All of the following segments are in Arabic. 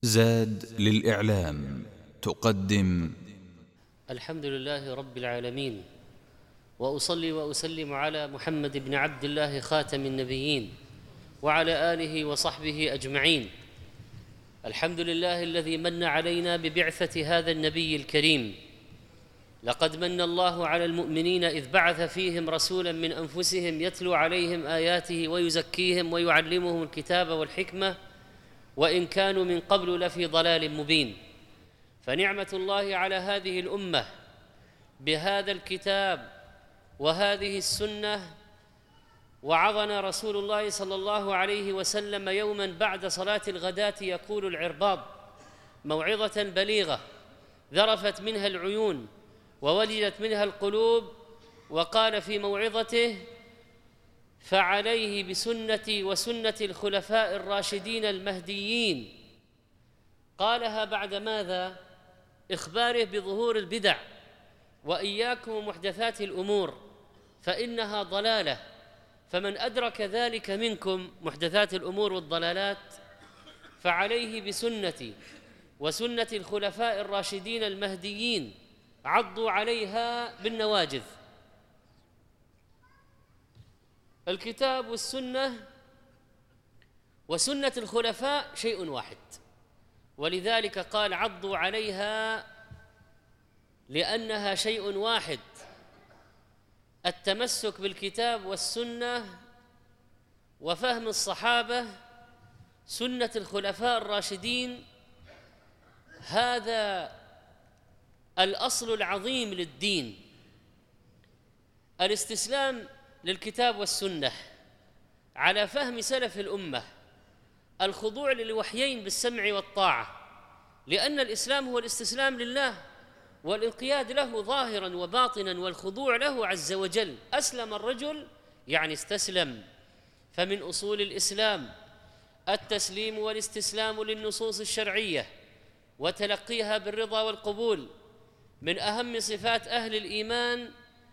زاد للإعلام تقدم. الحمد لله رب العالمين، وأصلي وأسلم على محمد بن عبد الله خاتم النبيين وعلى آله وصحبه أجمعين. الحمد لله الذي من علينا ببعثة هذا النبي الكريم. لقد من الله على المؤمنين إذ بعث فيهم رسولا من أنفسهم يتلو عليهم آياته ويزكيهم ويعلمهم الكتاب والحكمة وإن كانوا من قبل لفي ضلال مبين. فنعمة الله على هذه الأمة بهذا الكتاب وهذه السنة. وعظنا رسول الله صلى الله عليه وسلم يوما بعد صلاة الغداة يقول العرباض موعظة بليغة ذرفت منها العيون وولدت منها القلوب، وقال في موعظته: فعليه بسنتي وسنة الخلفاء الراشدين المهديين. قالها بعد ماذا؟ إخباره بظهور البدع: وإياكم ومحدثات الأمور فإنها ضلالة، فمن أدرك ذلك منكم محدثات الأمور والضلالات فعليه بسنتي وسنة الخلفاء الراشدين المهديين، عضوا عليها بالنواجذ. الكتاب والسنة وسنة الخلفاء شيء واحد، ولذلك قال عضوا عليها لأنها شيء واحد. التمسك بالكتاب والسنة وفهم الصحابة سنة الخلفاء الراشدين، هذا الأصل العظيم للدين. الاستسلام للكتاب والسنة على فهم سلف الأمة، الخضوع للوحيين بالسمع والطاعة، لأن الإسلام هو الاستسلام لله والانقياد له ظاهرا وباطنا والخضوع له عز وجل. أسلم الرجل يعني استسلم. فمن أصول الإسلام التسليم والاستسلام للنصوص الشرعية وتلقيها بالرضا والقبول. من أهم صفات أهل الإيمان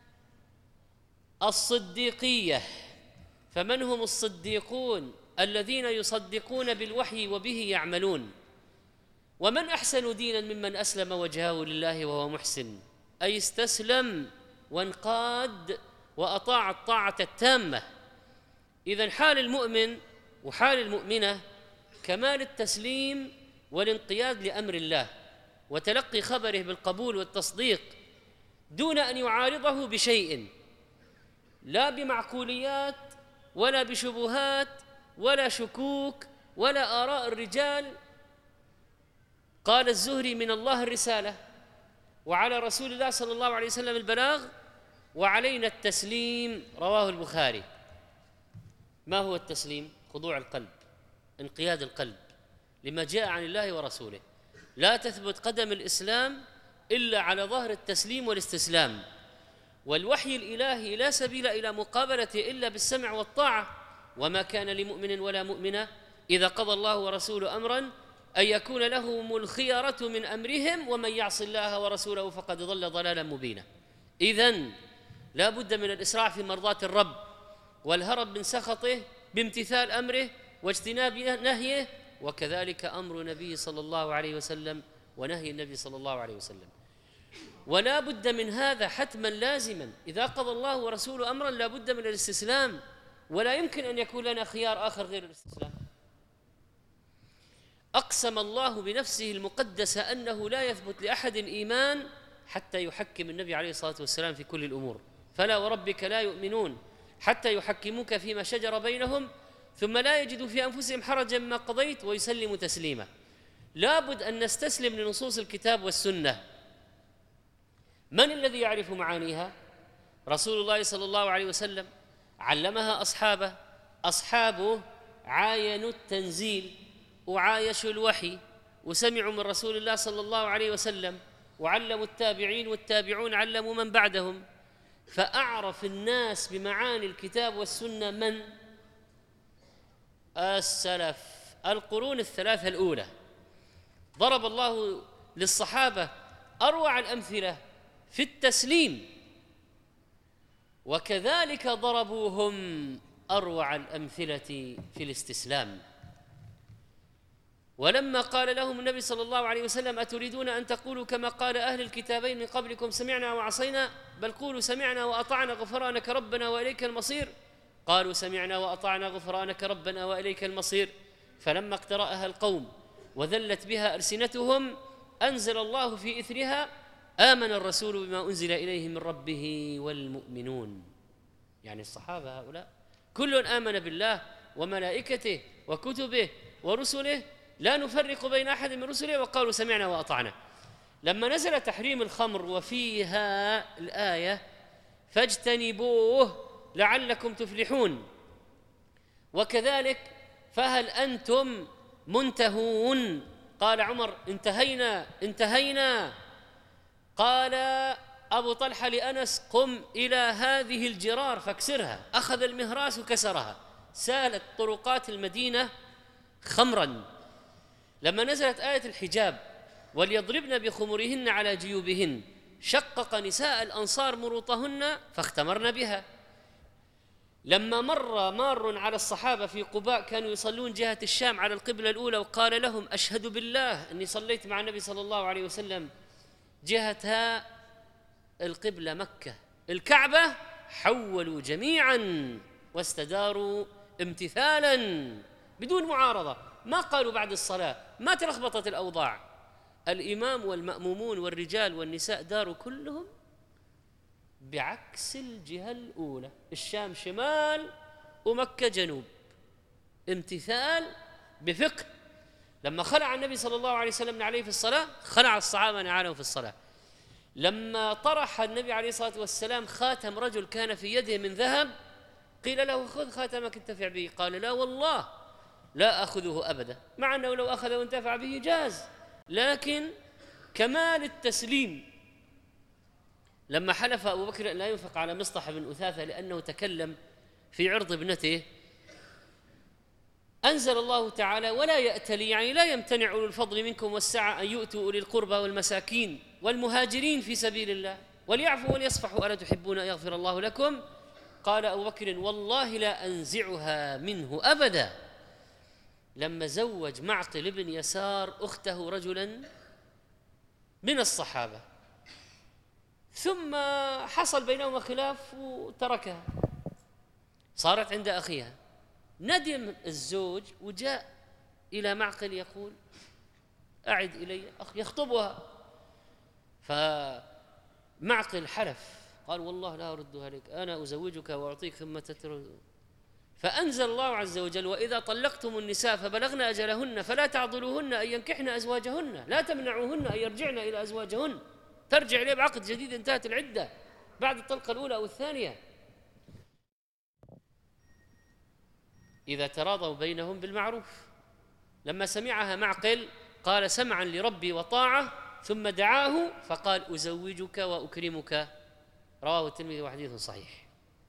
الصديقية. فمن هم الصديقون؟ الذين يصدقون بالوحي وبه يعملون. ومن أحسن دينا ممن أسلم وجهه لله وهو محسن، أي استسلم وانقاد وأطاع الطاعة التامة. إذن حال المؤمن وحال المؤمنة كمال التسليم والانقياد لأمر الله وتلقي خبره بالقبول والتصديق دون أن يعارضه بشيء، لا بمعقوليات ولا بشبهات ولا شكوك ولا آراء الرجال. قال الزهري: من الله الرسالة وعلى رسول الله صلى الله عليه وسلم البلاغ وعلينا التسليم. رواه البخاري. ما هو التسليم؟ خضوع القلب، انقياد القلب لما جاء عن الله ورسوله. لا تثبت قدم الإسلام إلا على ظهر التسليم والاستسلام. والوحي الإلهي لا سبيل إلى مقابلته إلا بالسمع والطاعة. وما كان لمؤمن ولا مؤمنة إذا قضى الله ورسوله أمرا أن يكون لهم الخيرة من أمرهم ومن يعص الله ورسوله فقد ضل ضلالا مبينا. إذن لا بد من الإسراع في مرضاة الرب والهرب من سخطه بامتثال أمره واجتناب نهيه، وكذلك أمر النبي صلى الله عليه وسلم ونهي النبي صلى الله عليه وسلم. ولا بد من هذا حتما لازما. إذا قضى الله ورسوله أمرا لا بد من الاستسلام، ولا يمكن أن يكون لنا خيار آخر غير الاستسلام. أقسم الله بنفسه المقدسة أنه لا يثبت لأحد الإيمان حتى يحكم النبي عليه الصلاة والسلام في كل الأمور. فلا وربك لا يؤمنون حتى يحكموك فيما شجر بينهم ثم لا يجدوا في أنفسهم حرجا مما قضيت ويسلموا تسليما. لا بد أن نستسلم لنصوص الكتاب والسنة. من الذي يعرف معانيها؟ رسول الله صلى الله عليه وسلم علمها أصحابه عاينوا التنزيل وعايشوا الوحي وسمعوا من رسول الله صلى الله عليه وسلم وعلموا التابعين والتابعون علموا من بعدهم. فأعرف الناس بمعاني الكتاب والسنة من؟ السلف، القرون الثلاثة الأولى. ضرب الله للصحابة أروع الأمثلة في التسليم، وكذلك ضربوا هم أروع الأمثلة في الاستسلام. ولما قال لهم النبي صلى الله عليه وسلم: أتريدون أن تقولوا كما قال أهل الكتابين من قبلكم سمعنا وعصينا، بل قولوا سمعنا وأطعنا غفرانك ربنا وإليك المصير. قالوا سمعنا وأطعنا غفرانك ربنا وإليك المصير. فلما اقترأها القوم وذلت بها ألسنتهم أنزل الله في إثرها: آمن الرسول بما أنزل إليه من ربه والمؤمنون. يعني الصحابة هؤلاء كل آمن بالله وملائكته وكتبه ورسله لا نفرق بين أحد من رسله، وقالوا سمعنا وأطعنا. لما نزل تحريم الخمر وفيها الآية: فاجتنبوه لعلكم تفلحون، وكذلك فهل أنتم منتهون؟ قال عمر: انتهينا. قال أبو طلحة لأنس: قم إلى هذه الجرار فاكسرها. أخذ المهراس وكسرها، سالت طرقات المدينة خمرا. لما نزلت آية الحجاب: وليضربن بخمرهن على جيوبهن، شقق نساء الأنصار مروطهن فاختمرن بها. لما مار على الصحابة في قباء كانوا يصلون جهة الشام على القبلة الأولى، وقال لهم: أشهد بالله أني صليت مع النبي صلى الله عليه وسلم جهة القبلة مكة، الكعبة، حولوا جميعا واستداروا امتثالا بدون معارضة. ما قالوا بعد الصلاة، ما تلخبطت الأوضاع. الإمام والمأمومون والرجال والنساء داروا كلهم بعكس الجهة الأولى، الشام شمال ومكة جنوب، امتثال بفقه. لما خلع النبي صلى الله عليه وسلم عليه في الصلاة، خلع الصحابة نعالهم في الصلاة. لما طرح النبي عليه الصلاة والسلام خاتم رجل كان في يده من ذهب، قيل له: خذ خاتمك انتفع به. قال: لا والله لا أخذه أبدا، مع أنه لو أخذه وانتفع به جاز، لكن كمال التسليم. لما حلف أبو بكر أن لا ينفق على مصطح بن أثاثة لأنه تكلم في عرض ابنته، أنزل الله تعالى: ولا يأتل، يعني لا يمتنع أولو الفضل منكم والسعة أن يؤتوا أولي القربى والمساكين والمهاجرين في سبيل الله وليعفوا وليصفحوا ألا تحبون أن يغفر الله لكم. قال أبو بكر: والله لا أنزعها منه أبدا. لما زوج معقل بن يسار أخته رجلا من الصحابة، ثم حصل بينهما خلاف وتركها، صارت عند أخيها. ندم الزوج وجاء إلى معقل يقول: أعد إلي أخ، يخطبها. فمعقل حلف قال: والله لا أردها لك، أنا أزوجك وأعطيك ثم تترك. فأنزل الله عز وجل: وإذا طلقتم النساء فبلغن أجلهن فلا تعضلوهن أن ينكحن أزواجهن، لا تمنعوهن أن يرجعن إلى أزواجهن، ترجع إليه بعقد جديد انتهت العدة بعد الطلقة الأولى أو الثانية، إذا تراضوا بينهم بالمعروف. لما سمعها معقل قال: سمعا لربي وطاعة، ثم دعاه فقال: أزوجك وأكرمك. رواه الترمذي وحديث صحيح.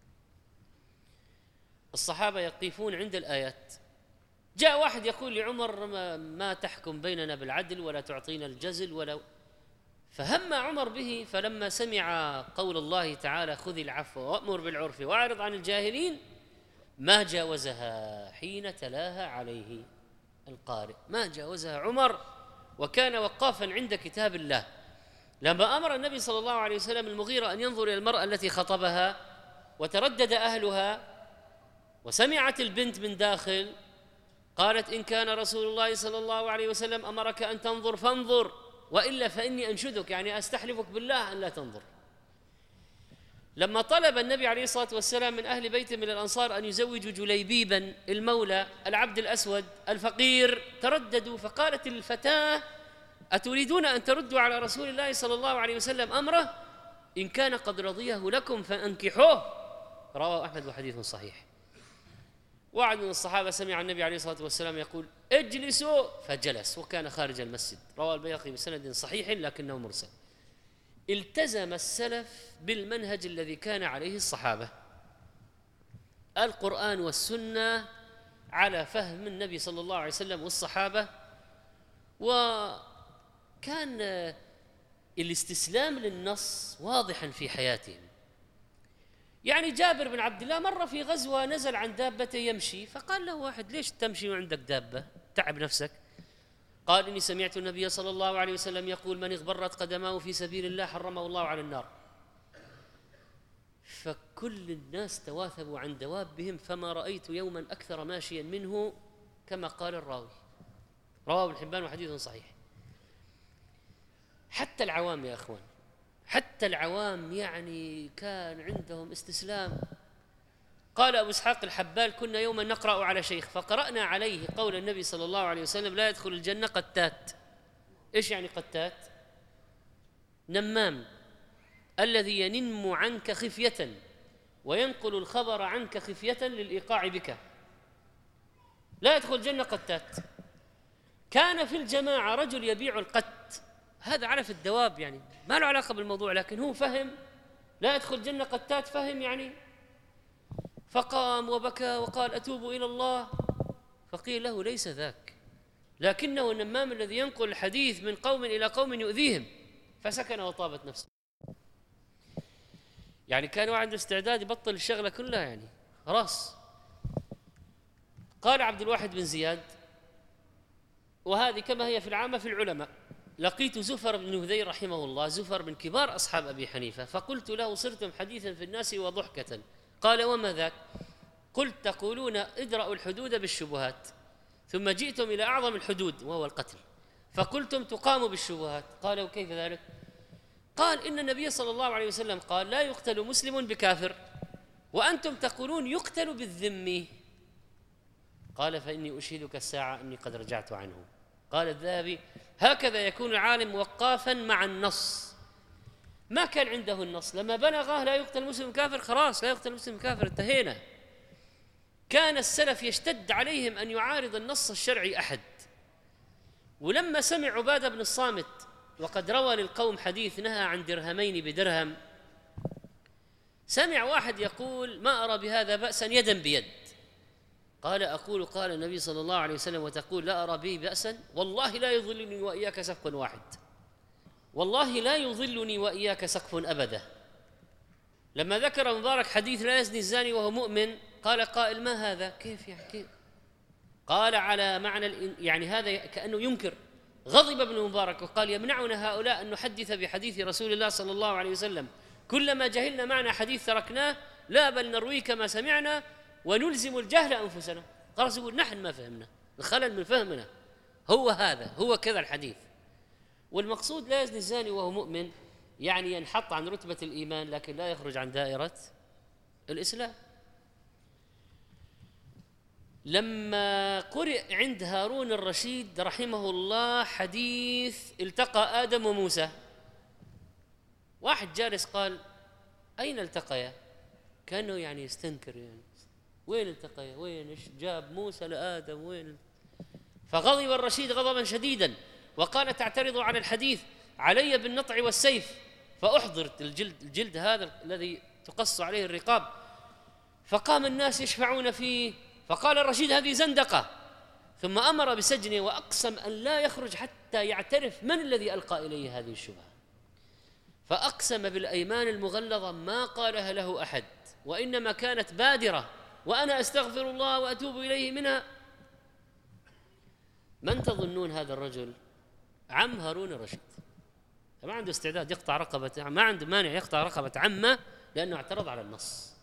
الصحابة يقفون عند الآيات. جاء واحد يقول لعمر: ما تحكم بيننا بالعدل ولا تعطينا الجزل ولا. فهم عمر به، فلما سمع قول الله تعالى: خذ العفو وأمر بالعرف وأعرض عن الجاهلين، ما جاوزها حين تلاها عليه القارئ، ما جاوزها عمر، وكان وقافا عند كتاب الله. لما أمر النبي صلى الله عليه وسلم المغيرة أن ينظر إلى المرأة التي خطبها، وتردد أهلها، وسمعت البنت من داخل، قالت: إن كان رسول الله صلى الله عليه وسلم أمرك أن تنظر فانظر، وإلا فإني أنشدك، يعني أستحلفك بالله أن لا تنظر. لما طلب النبي عليه الصلاة والسلام من أهل بيت من الأنصار أن يزوجوا جليبيبا المولى العبد الأسود الفقير، ترددوا، فقالت الفتاة: أتريدون أن تردوا على رسول الله صلى الله عليه وسلم أمره؟ إن كان قد رضيه لكم فأنكحوه. رواه أحمد وحديث صحيح. واحد من الصحابة سمع النبي عليه الصلاة والسلام يقول: اجلسوا، فجلس، وكان خارج المسجد. رواه البيهقي بسند صحيح لكنه مرسل. التزم السلف بالمنهج الذي كان عليه الصحابة، القرآن والسنة على فهم النبي صلى الله عليه وسلم والصحابة، وكان الاستسلام للنص واضحا في حياتهم. يعني جابر بن عبد الله مر في غزوة نزل عن دابته يمشي، فقال له واحد: ليش تمشي وعندك دابة؟ تعب نفسك. قال إني سمعت النبي صلى الله عليه وسلم يقول من اغبرت قدماه في سبيل الله حرمه الله على النار. فكل الناس تواثبوا عن دوابهم، فما رأيت يوما أكثر ماشيا منه كما قال الراوي. رواه ابن حبان وحديث صحيح. حتى العوام يا أخوان، حتى العوام يعني كان عندهم استسلام. قال أبو إسحاق الحبال كنا يوما نقرأ على شيخ فقرأنا عليه قول النبي صلى الله عليه وسلم لا يدخل الجنة قتات. إيش يعني قتات؟ نمام الذي ينم عنك خفية وينقل الخبر عنك خفية للإيقاع بك، لا يدخل الجنة قتات. كان في الجماعة رجل يبيع القت، هذا عرف الدواب يعني ما له علاقة بالموضوع، لكن هو فهم لا يدخل الجنة قتات، فهم يعني. فقام وبكى وقال أتوب إلى الله، فقيل له ليس ذاك، لكنه النمام الذي ينقل الحديث من قوم إلى قوم يؤذيهم، فسكن وطابت نفسه. يعني كان عنده استعداد يبطل الشغلة كلها يعني خلاص. قال عبد الواحد بن زياد، وهذه كما هي في العامة في العلماء، لقيت زفر بن هذيل رحمه الله، زفر من كبار أصحاب أبي حنيفة، فقلت له صرتم حديثا في الناس وضحكة. قال وما ذاك؟ قلت تقولون ادرأوا الحدود بالشبهات، ثم جئتم إلى أعظم الحدود وهو القتل فقلتم تقام بالشبهات. قال وكيف ذلك؟ قال إن النبي صلى الله عليه وسلم قال لا يقتل مسلم بكافر، وأنتم تقولون يقتل بالذمي. قال فإني أشهدك الساعة أني قد رجعت عنه. قال الذهبي هكذا يكون العالم وقافا مع النص، ما كان عنده النص لما بلغه لا يقتل مسلم كافر خلاص لا يقتل مسلم كافر انتهينا. كان السلف يشتد عليهم أن يعارض النص الشرعي أحد. ولما سمع عبادة بن الصامت وقد روى للقوم حديث نهى عن درهمين بدرهم، سمع واحد يقول ما أرى بهذا بأسا يدا بيد. قال أقول قال النبي صلى الله عليه وسلم وتقول لا أرى به بأسا؟ والله لا يظلني وإياك سقف واحد، والله لا يظلني وإياك سقف أبدا. لما ذكر مبارك حديث لا يزني الزاني وهو مؤمن، قال قائل ما هذا؟ كيف يعني كيف؟ قال على معنى يعني هذا كأنه ينكر. غضب ابن مبارك وقال يمنعنا هؤلاء أن نحدث بحديث رسول الله صلى الله عليه وسلم، كلما جهلنا معنى حديث تركناه، لا بل نروي كما سمعنا ونلزم الجهل أنفسنا. خلاص يقول نحن ما فهمنا، الخلل من فهمنا، هو هذا هو كذا الحديث. والمقصود لا يزني الزاني وهو مؤمن يعني ينحط عن رتبة الإيمان لكن لا يخرج عن دائرة الإسلام. لما قرئ عند هارون الرشيد رحمه الله حديث التقى آدم وموسى، واحد جالس قال أين التقيا؟ كأنه يعني يستنكر يعني وين التقيا؟ وين إيش جاب موسى لآدم وين؟ فغضب الرشيد غضبا شديدا وقال تعترضوا على الحديث علي بالنطع والسيف، فأحضرت الجلد هذا الذي تقص عليه الرقاب، فقام الناس يشفعون فيه، فقال الرشيد هذه زندقة، ثم أمر بسجنه وأقسم أن لا يخرج حتى يعترف من الذي ألقى إليه هذه الشبهة. فأقسم بالأيمان المغلظة ما قالها له أحد، وإنما كانت بادرة وأنا أستغفر الله وأتوب إليه منها. من تظنون هذا الرجل؟ عم هارون الرشيد. ما عنده استعداد يقطع رقبة، ما عنده مانع يقطع رقبة عمه لأنه اعترض على النص.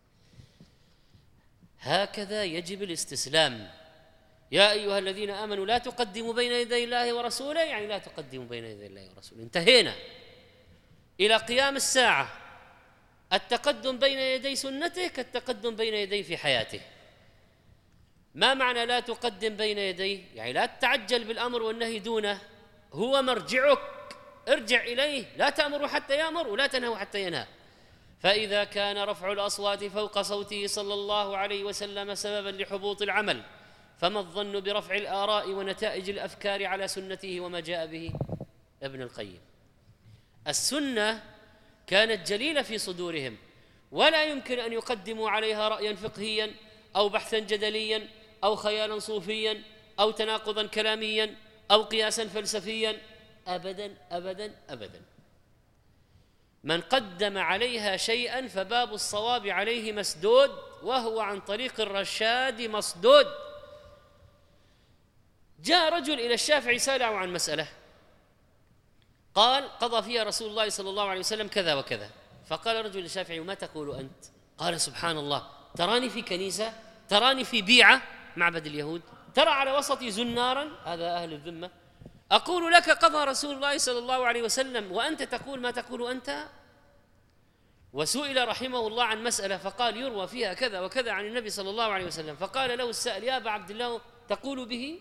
هكذا يجب الاستسلام. يا أيها الذين آمنوا لا تقدموا بين يدي الله ورسوله، يعني لا تقدموا بين يدي الله ورسوله، انتهينا إلى قيام الساعة. التقدم بين يدي سنته كالتقدم بين يديه في حياته. ما معنى لا تقدم بين يديه؟ يعني لا تتعجل بالأمر والنهي دونه، هو مرجعك، ارجع إليه، لا تأمر حتى يأمر ولا تنهوا حتى ينهى. فإذا كان رفع الأصوات فوق صوته صلى الله عليه وسلم سببا لحبوط العمل، فما الظن برفع الآراء ونتائج الأفكار على سنته وما جاء به ابن القيم. السنة كانت جليلة في صدورهم، ولا يمكن أن يقدموا عليها رأيا فقهيا أو بحثا جدليا أو خيالا صوفيا أو تناقضا كلاميا أو قياسا فلسفيا، أبدا أبدا أبدا. من قدم عليها شيئا فباب الصواب عليه مسدود، وهو عن طريق الرشاد مصدود. جاء رجل إلى الشافعي سأله عن مسألة، قال قضى فيها رسول الله صلى الله عليه وسلم كذا وكذا. فقال رجل للشافعي: ما تقول أنت؟ قال: سبحان الله، تراني في كنيسة، تراني في بيعة معبد اليهود، ترى على وسطي زنارا، هذا أهل الذمة، أقول لك قضى رسول الله صلى الله عليه وسلم وأنت تقول ما تقول أنت؟ وسئل رحمه الله عن مسألة فقال: يروى فيها كذا وكذا عن النبي صلى الله عليه وسلم. فقال له السائل: يا أبا عبد الله تقول به؟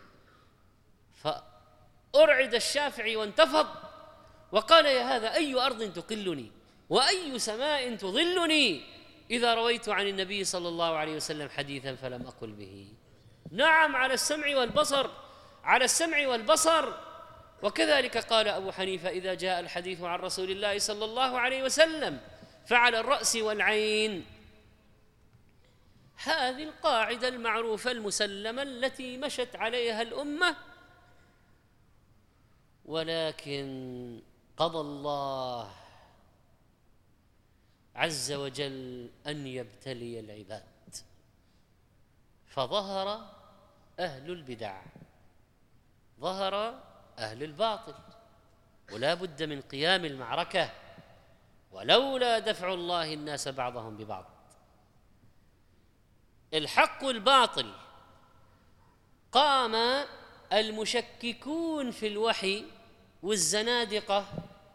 فأرعد الشافعي وانتفض وقال: يا هذا، أي أرض تقلني وأي سماء تظلني إذا رويت عن النبي صلى الله عليه وسلم حديثا فلم أقل به؟ نعم، على السمع والبصر، على السمع والبصر. وكذلك قال أبو حنيفة: إذا جاء الحديث عن رسول الله صلى الله عليه وسلم فعلى الرأس والعين. هذه القاعدة المعروفة المسلمة التي مشت عليها الأمة، ولكن قضى الله عز وجل أن يبتلي العباد، فظهر أهل البدع، ظهر أهل الباطل، ولا بد من قيام المعركة، ولولا دفع الله الناس بعضهم ببعض. الحق والباطل. قام المشككون في الوحي والزنادقة.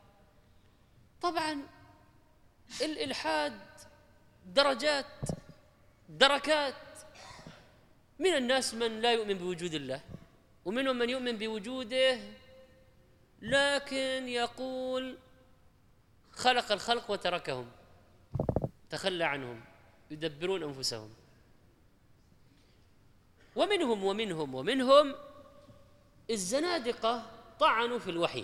طبعا الإلحاد درجات، دركات. من الناس من لا يؤمن بوجود الله، ومنهم من يؤمن بوجوده لكن يقول خلق الخلق وتركهم، تخلى عنهم، يدبرون أنفسهم. ومنهم الزنادقة طعنوا في الوحي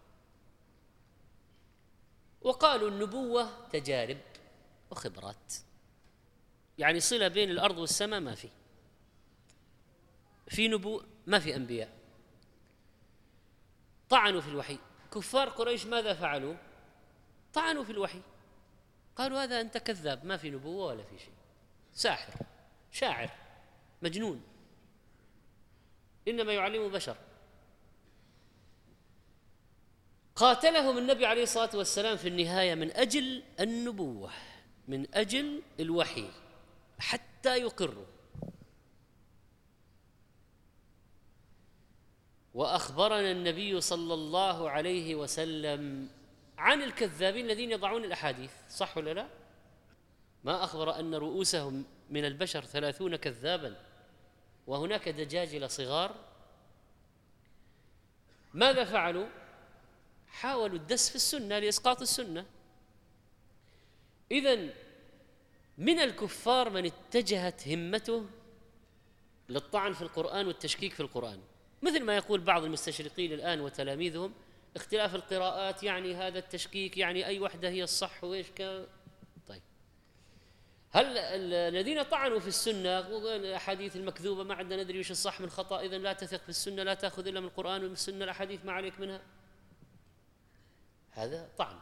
وقالوا النبوة تجارب وخبرات، يعني صلة بين الأرض والسماء ما في نبوة، ما في أنبياء. طعنوا في الوحي. كفار قريش ماذا فعلوا؟ طعنوا في الوحي، قالوا هذا أنت كذاب، ما في نبوة ولا في شيء، ساحر، شاعر، مجنون، إنما يعلم بشر. قاتلهم النبي عليه الصلاة والسلام في النهاية من أجل النبوة، من أجل الوحي، حتى يقروا. وأخبرنا النبي صلى الله عليه وسلم عن الكذابين الذين يضعون الأحاديث، صح ولا لا؟ ما أخبر أن رؤوسهم من البشر 30 كذابا وهناك دجاجل صغار؟ ماذا فعلوا؟ حاولوا الدس في السنة لإسقاط السنة. إذن من الكفار من اتجهت همته للطعن في القرآن والتشكيك في القرآن، مثل ما يقول بعض المستشرقين الآن وتلاميذهم: اختلاف القراءات يعني هذا التشكيك، يعني أي وحدة هي الصح وإيش طيب، هل الذين طعنوا في السنة الأحاديث المكذوبة ما عندنا ندري وش الصح من خطأ، إذن لا تثق في السنة، لا تأخذ إلا من القرآن ومن السنة، الأحاديث ما عليك منها؟ هذا طعن.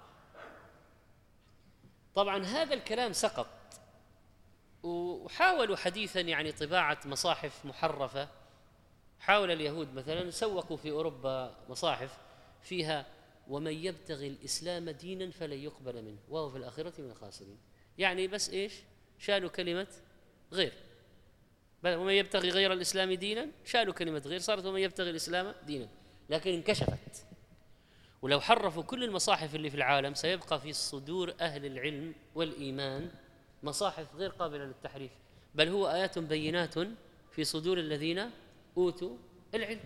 طبعا هذا الكلام سقط، وحاولوا حديثا يعني طباعة مصاحف محرفة. حاول اليهود مثلا سوقوا في أوروبا مصاحف فيها: ومن يبتغي الإسلام دينا فلن يقبل منه وهو في الآخرة من الخاسرين. يعني بس إيش؟ شالوا كلمة غير، ومن يبتغي غير الإسلام دينا، شالوا كلمة غير، صارت ومن يبتغي الإسلام دينا، لكن انكشفت. ولو حرفوا كل المصاحف اللي في العالم سيبقى في صدور أهل العلم والإيمان مصاحف غير قابلة للتحريف، بل هو آيات بينات في صدور الذين أوتوا العلم.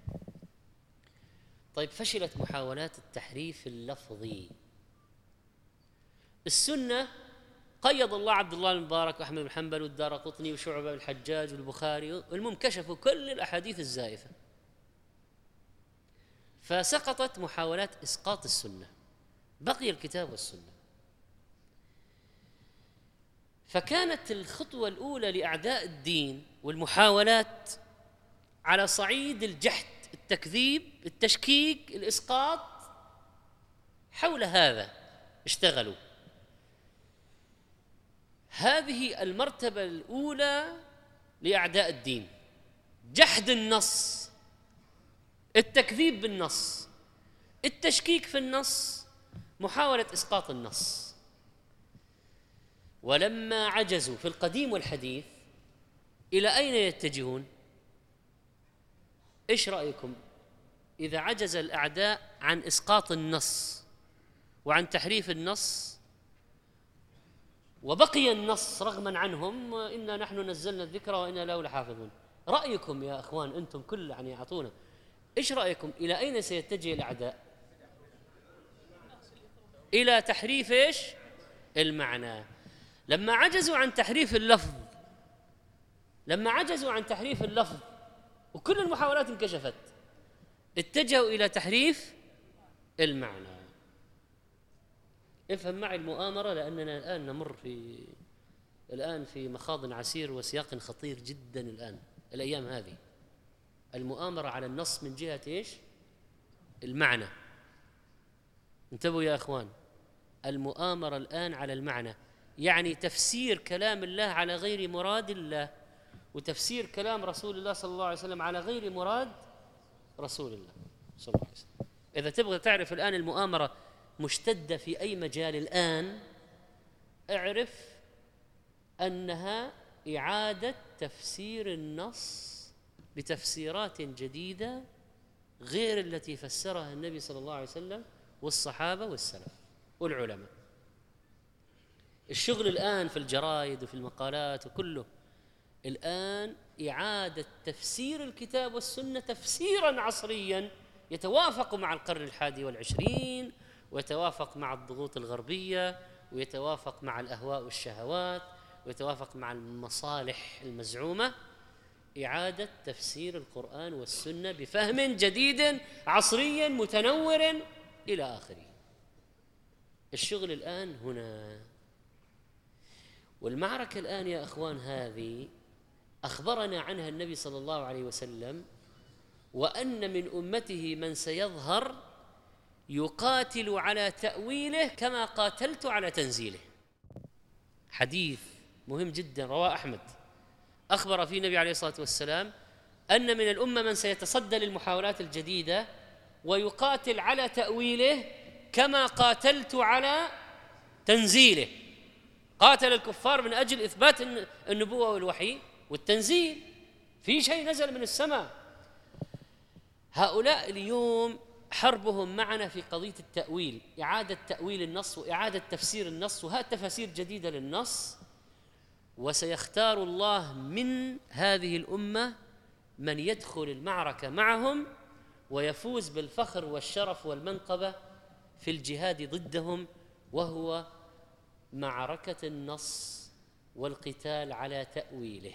طيب، فشلت محاولات التحريف اللفظي. السنة قيض الله عبد الله المبارك وأحمد بن حنبل والدارقطني وشعبة الحجاج والبخاري، والمهم كشفوا كل الأحاديث الزائفة، فسقطت محاولات إسقاط السنة، بقي الكتاب والسنة. فكانت الخطوة الأولى لأعداء الدين والمحاولات على صعيد الجحد، التكذيب، التشكيك، الإسقاط، حول هذا اشتغلوا. هذه المرتبة الأولى لأعداء الدين: جحد النص التكذيب بالنص، التشكيك في النص، محاولة إسقاط النص. ولما عجزوا في القديم والحديث إلى أين يتجهون؟ إيش رأيكم إذا عجز الأعداء عن إسقاط النص وعن تحريف النص وبقي النص رغما عنهم، إنا نحن نزلنا الذكر وإنا له لحافظون؟ رأيكم يا أخوان أنتم كل يعني أعطونا، إيش رأيكم إلى أين سيتجه الأعداء؟ إلى تحريف إيش؟ المعنى. لما عجزوا عن تحريف اللفظ، لما عجزوا عن تحريف اللفظ وكل المحاولات انكشفت، اتجهوا إلى تحريف المعنى. افهم معي المؤامرة، لأننا الآن نمر في مخاض عسير وسياق خطير جدا الأيام هذه. المؤامرة على النص من جهة إيش؟ المعنى. انتبهوا يا أخوان، المؤامرة الآن على المعنى، يعني تفسير كلام الله على غير مراد الله، وتفسير كلام رسول الله صلى الله عليه وسلم على غير مراد رسول الله صلى الله عليه وسلم. إذا تبغى تعرف الآن المؤامرة مشتدة في أي مجال الآن، اعرف أنها إعادة تفسير النص بتفسيرات جديدة غير التي فسرها النبي صلى الله عليه وسلم والصحابة والسلف والعلماء. الشغل الآن في الجرائد وفي المقالات وكله الآن إعادة تفسير الكتاب والسنة تفسيراً عصرياً يتوافق مع القرن 21 ويتوافق مع الضغوط الغربية ويتوافق مع الأهواء والشهوات ويتوافق مع المصالح المزعومة. إعادة تفسير القرآن والسنة بفهم جديد عصري متنور إلى آخره. الشغل الآن هنا، والمعركة الآن يا أخوان هذه أخبرنا عنها النبي صلى الله عليه وسلم، وأن من أمته من سيظهر يقاتل على تأويله كما قاتلت على تنزيله. حديث مهم جدا رواه أحمد، أخبر فيه النبي عليه الصلاة والسلام أن من الأمة من سيتصدى للمحاولات الجديدة ويقاتل على تأويله كما قاتلت على تنزيله. قاتل الكفار من أجل إثبات النبوة والوحي والتنزيل، في شيء نزل من السماء. هؤلاء اليوم حربهم معنا في قضية التأويل، إعادة تأويل النص وإعادة تفسير النص وهات تفاسير جديدة للنص. وسيختار الله من هذه الأمة من يدخل المعركة معهم ويفوز بالفخر والشرف والمنقبة في الجهاد ضدهم، وهو معركة النص والقتال على تأويله.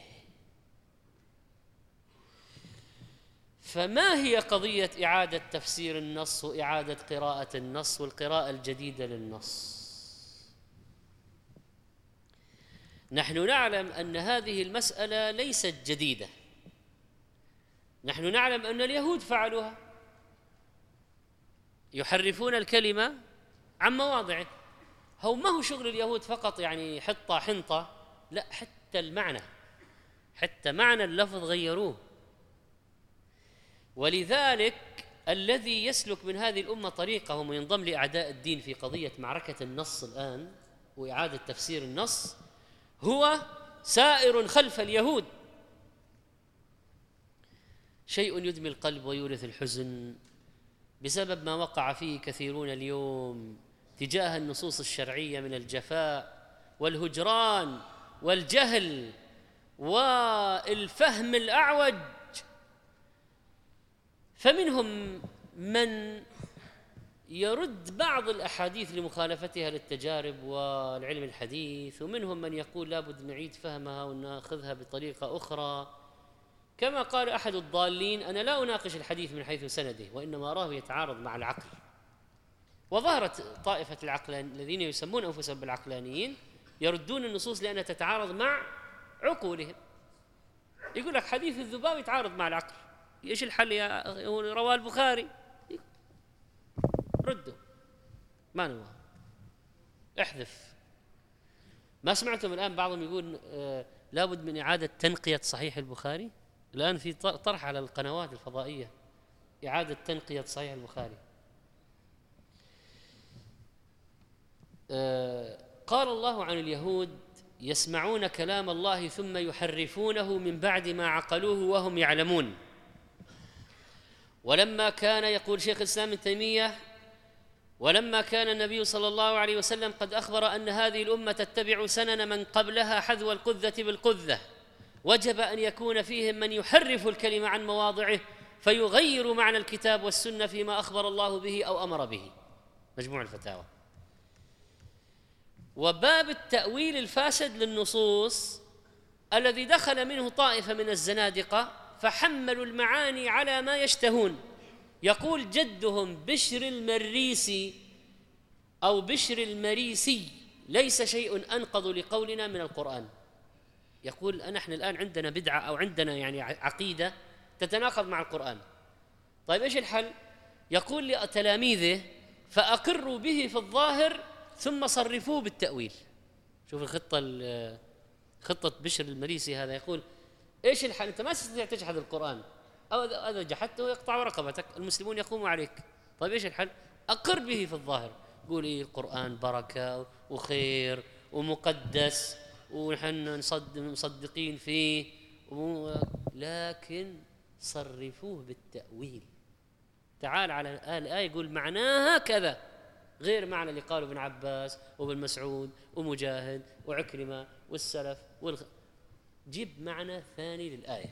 فما هي قضية إعادة تفسير النص وإعادة قراءة النص والقراءة الجديدة للنص؟ نحن نعلم أن هذه المسألة ليست جديدة، نحن نعلم أن اليهود فعلوها، يحرفون الكلمة عن مواضعه. هو ما هو شغل اليهود فقط يعني حطة حنطة، لا، حتى المعنى، حتى معنى اللفظ غيروه. ولذلك الذي يسلك من هذه الأمة طريقهم وينضم لأعداء الدين في قضية معركة النص الآن وإعادة تفسير النص هو سائر خلف اليهود. شيء يدمي القلب ويورث الحزن بسبب ما وقع فيه كثيرون اليوم تجاه النصوص الشرعية من الجفاء والهجران والجهل والفهم الأعوج. فمنهم من يرد بعض الأحاديث لمخالفتها للتجارب والعلم الحديث، ومنهم من يقول لابد نعيد فهمها ونأخذها بطريقة أخرى. كما قال أحد الضالين: أنا لا أناقش الحديث من حيث سنده، وإنما أراه يتعارض مع العقل. وظهرت طائفة العقلان الذين يسمون أنفسهم بالعقلانيين يردون النصوص لأنها تتعارض مع عقولهم. يقول لك حديث الذباب يتعارض مع العقل، ايش الحل يا رواه البخاري؟ ردوا، ما نبغى، احذف. ما سمعتم الآن بعضهم يقول لابد من إعادة تنقية صحيح البخاري؟ الآن في طرح على القنوات الفضائية إعادة تنقية صحيح البخاري. قال الله عن اليهود: يسمعون كلام الله ثم يحرفونه من بعد ما عقلوه وهم يعلمون. ولما كان، يقول شيخ الإسلام ابن تيمية، ولما كان النبي صلى الله عليه وسلم قد أخبر أن هذه الأمة تتبع سنن من قبلها حذو القذة بالقذة، وجب أن يكون فيهم من يحرف الكلمة عن مواضعه فيغير معنى الكتاب والسنة فيما أخبر الله به أو أمر به. مجموع الفتاوى. وباب التأويل الفاسد للنصوص الذي دخل منه طائفة من الزنادقة فحملوا المعاني على ما يشتهون. يقول جدهم بشر المريسي أو بشر المريسي: ليس شيء أنقض لقولنا من القرآن. يقول نحن الآن عندنا بدعة أو عندنا يعني عقيدة تتناقض مع القرآن. طيب إيش الحل؟ يقول لتلاميذه: فأقروا به في الظاهر ثم صرفوه بالتأويل. شوف خطة بشر المريسي هذا. يقول إيش الحل؟ أنت ما تستطيع تجحد القرآن، أو إذا جحدته يقطع رقبتك، المسلمون يقوموا عليك. طيب إيش الحل؟ أقر به في الظاهر، قول إيه القرآن بركة وخير ومقدس ونحن مصدقين فيه، لكن صرفوه بالتأويل. تعال على الآية يقول معناها كذا، غير معنى اللي قاله ابن عباس وابن مسعود ومجاهد وعكرمة والسلف جيب معنى ثاني للآية.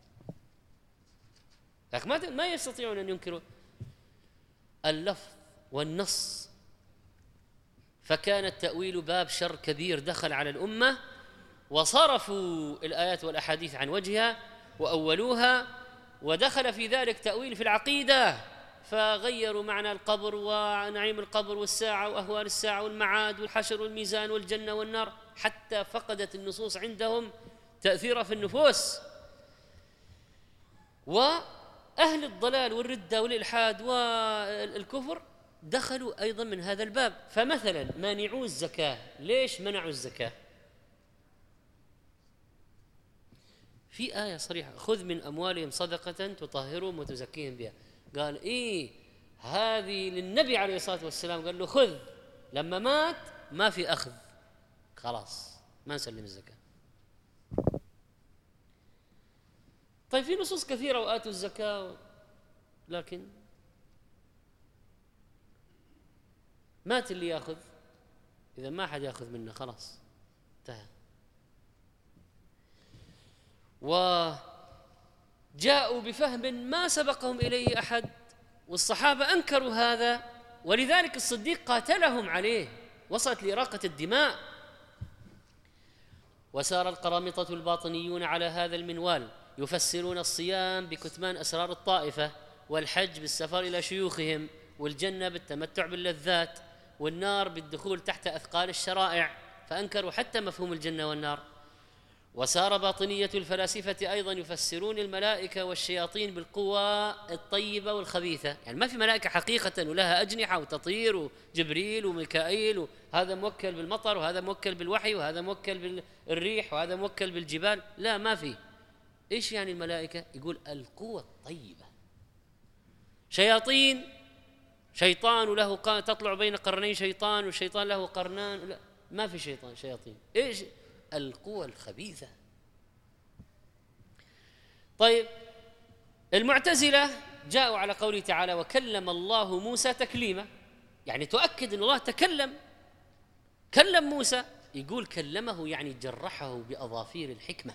لكن ما يستطيعون أن ينكروا اللفظ والنص. فكان التأويل باب شر كبير دخل على الأمة، وصرفوا الآيات والأحاديث عن وجهها وأولوها، ودخل في ذلك تأويل في العقيدة، فغيروا معنى القبر ونعيم القبر والساعة وأهوال الساعة والمعاد والحشر والميزان والجنة والنار، حتى فقدت النصوص عندهم تأثيرها في النفوس. وأهل الضلال والردة والإلحاد والكفر دخلوا أيضا من هذا الباب. فمثلا مانعوا الزكاة، ليش منعوا الزكاة؟ في آية صريحة: خذ من أموالهم صدقة تطهرهم وتزكيهم بها. قال إيه هذه للنبي عليه الصلاة والسلام، قال له خذ. لما مات ما في أخذ، خلاص ما نسلم الزكاة. طيب في نصوص كثيرة وآتوا الزكاة، لكن مات اللي يأخذ، إذا ما أحد يأخذ منه خلاص انتهى. وجاءوا بفهم ما سبقهم إليه أحد، والصحابة أنكروا هذا، ولذلك الصديق قاتلهم عليه، وصلت لإراقة الدماء. وسار القرامطة الباطنيون على هذا المنوال، يفسرون الصيام بكتمان أسرار الطائفة، والحج بالسفر إلى شيوخهم، والجنة بالتمتع باللذات، والنار بالدخول تحت أثقال الشرائع، فأنكروا حتى مفهوم الجنة والنار. وسار باطنية الفلاسفة أيضا يفسرون الملائكة والشياطين بالقوى الطيبة والخبيثة، يعني ما في ملائكة حقيقة ولها أجنحة وتطير، وجبريل وميكائيل، وهذا موكل بالمطر وهذا موكل بالوحي وهذا موكل بالريح وهذا موكل بالجبال، لا ما في. إيش يعني الملائكة؟ يقول القوى الطيبة. شياطين، شيطان وله تطلع بين قرنين شيطان، والشيطان له قرنان، لا ما في شياطين. إيش؟ القوى الخبيثة. طيب المعتزلة جاءوا على قوله تعالى: وكلم الله موسى تكليما، يعني تؤكد أن الله كلم موسى. يقول كلمه يعني جرحه بأظافير الحكمة.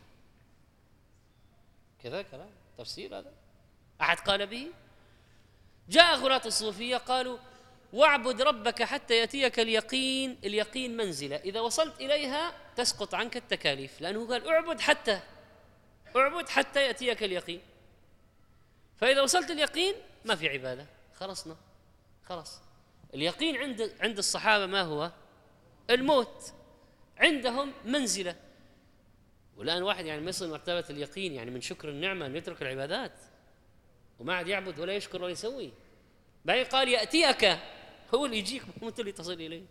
كذا كلام تفسير هذا أحد قال به؟ جاء غلاة الصوفية قالوا: واعبد ربك حتى يأتيك اليقين. اليقين منزلة إذا وصلت إليها تسقط عنك التكاليف، لأنه قال اعبد حتى يأتيك اليقين. فإذا وصلت اليقين ما في عبادة، خلصنا خلاص. اليقين عند الصحابة ما هو؟ الموت. عندهم منزلة. والآن واحد يعني مثل مرتبة اليقين، يعني من شكر النعمة أن يترك العبادات وما عاد يعبد ولا يشكر ولا يسوي. بعدين قال يأتيك، هو اللي يجيك وانت اللي تصل إليه.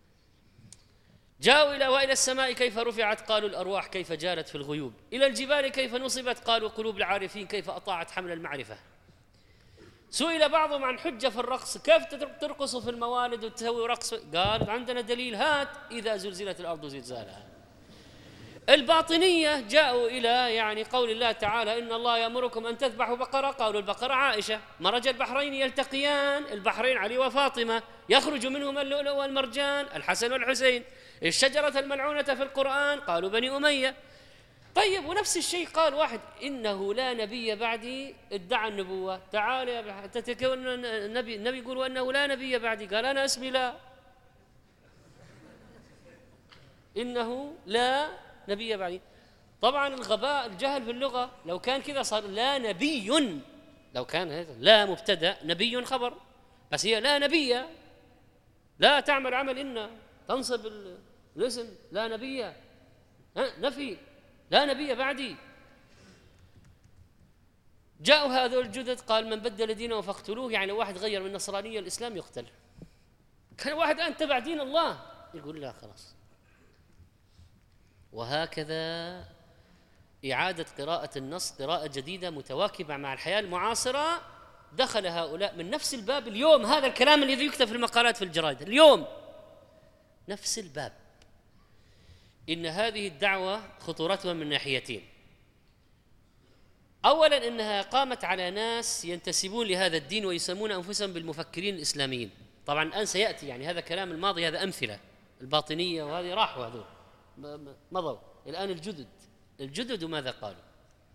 جاءوا وإلى السماء كيف رفعت؟ قالوا الأرواح كيف جالت في الغيوب. إلى الجبال كيف نصبت؟ قالوا قلوب العارفين كيف أطاعت حمل المعرفة. سئل بعضهم عن حجة في الرقص، كيف ترقصوا في الموالد وتسوي رقص؟ قال عندنا دليل، هات إذا زلزلت الأرض زلزالها. الباطنية جاءوا إلى يعني قول الله تعالى إن الله يأمركم أن تذبحوا بقرة، قالوا البقرة عائشة. مرج البحرين يلتقيان، البحرين علي وفاطمة، يخرج منهما اللؤلؤ والمرجان، الحسن والحسين. الشجرة الملعونة في القرآن، قالوا بني أمية. طيب، ونفس الشيء قال واحد إنه لا نبي بعدي، ادعى النبوة، تعال يا تتكون النبي يقول وأنه لا نبي بعدي، قال أنا اسمي لا، إنه لا نبي بعدي. طبعا الغباء الجهل في اللغة، لو كان كذا صار لا نبي، لو كان هذا لا مبتدأ نبي خبر، بس هي لا نبي، لا تعمل عمل إن تنصب الاسم لا نبي، نفي لا نبي بعدي. جاءوا هذول الجدد قال من بدل دينه فاقتلوه، يعني واحد غير من النصرانية الإسلام يقتل. كان واحد الآن تبع دين الله يقول لا خلاص. وهكذا إعادة قراءة النص قراءة جديدة متواكبة مع الحياة المعاصرة. دخل هؤلاء من نفس الباب اليوم، هذا الكلام الذي يكتب في المقالات في الجرائد اليوم نفس الباب. إن هذه الدعوة خطورتها من ناحيتين. أولاً إنها قامت على ناس ينتسبون لهذا الدين ويسمون أنفسهم بالمفكرين الإسلاميين. طبعاً الآن سيأتي، يعني هذا كلام الماضي، هذا أمثلة. الباطنية وهذه راحوا، هذول مضوا. الآن الجدد وماذا قالوا؟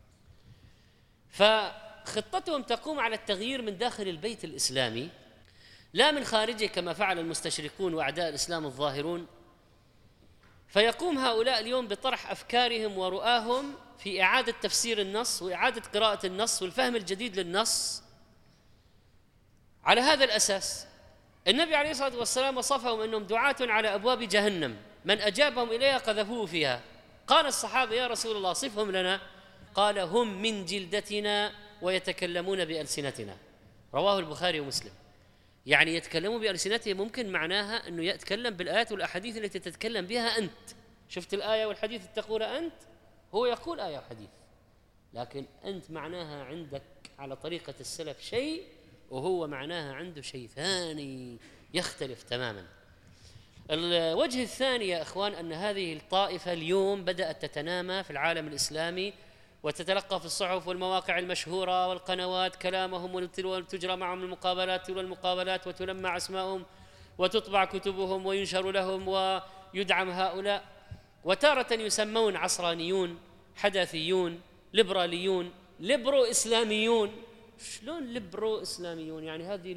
فخطتهم تقوم على التغيير من داخل البيت الإسلامي لا من خارجه كما فعل المستشرقون وأعداء الإسلام الظاهرون. فيقوم هؤلاء اليوم بطرح أفكارهم ورؤاهم في إعادة تفسير النص وإعادة قراءة النص والفهم الجديد للنص. على هذا الأساس النبي عليه الصلاة والسلام وصفهم أنهم دعاة على أبواب جهنم، من أجابهم إليها قذفوه فيها. قال الصحابة يا رسول الله صفهم لنا، قال هم من جلدتنا ويتكلمون بألسنتنا. رواه البخاري ومسلم. يعني يتكلمون بألسنتهم ممكن معناها أنه يتكلم بالآيات والأحاديث التي تتكلم بها أنت. شفت الآية والحديث تقول أنت، هو يقول آية وحديث، لكن أنت معناها عندك على طريقة السلف شيء، وهو معناها عنده شيء ثاني يختلف تماما. الوجه الثاني يا أخوان أن هذه الطائفة اليوم بدأت تتنامى في العالم الإسلامي وتتلقى في الصحف والمواقع المشهورة والقنوات كلامهم، وتجرى معهم المقابلات وتلمع أسماءهم وتطبع كتبهم وينشر لهم ويدعم هؤلاء. وتارة يسمون عصرانيون، حداثيون، ليبراليون، ليبرو إسلاميون. شلون ليبرو إسلاميون؟ يعني هذه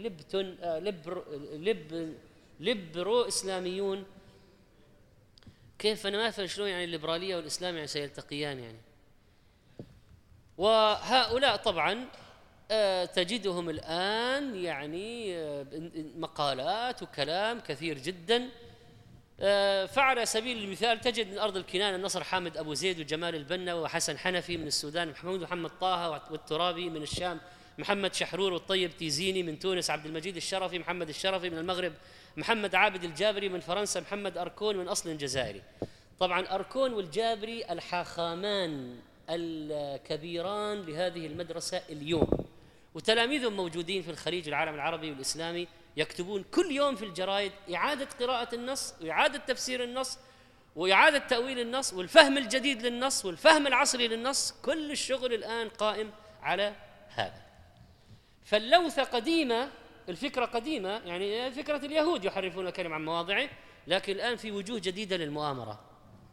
ليبرو إسلاميون، كيف؟ أنا ما أفهم شلون يعني الليبرالية والإسلام يعني سيلتقيان يعني. وهؤلاء طبعا تجدهم الآن يعني مقالات وكلام كثير جدا. فعلى سبيل المثال تجد من أرض الكنانة النصر حامد أبو زيد وجمال البنا وحسن حنفي من السودان، محمد طه والترابي من الشام، محمد شحرور والطيب تيزيني من تونس، عبد المجيد الشرفي، محمد الشرفي من المغرب، محمد عابد الجابري من فرنسا، محمد أركون من أصل جزائري. طبعا أركون والجابري الحاخامان الكبيران لهذه المدرسة اليوم، وتلاميذهم موجودين في الخليج العالم العربي والإسلامي، يكتبون كل يوم في الجرائد إعادة قراءة النص وإعادة تفسير النص وإعادة تأويل النص والفهم الجديد للنص والفهم العصري للنص. كل الشغل الآن قائم على هذا. فاللوثة قديمة، الفكرة قديمة، يعني فكرة اليهود يحرفون الكلم عن مواضعه، لكن الآن في وجوه جديدة للمؤامرة.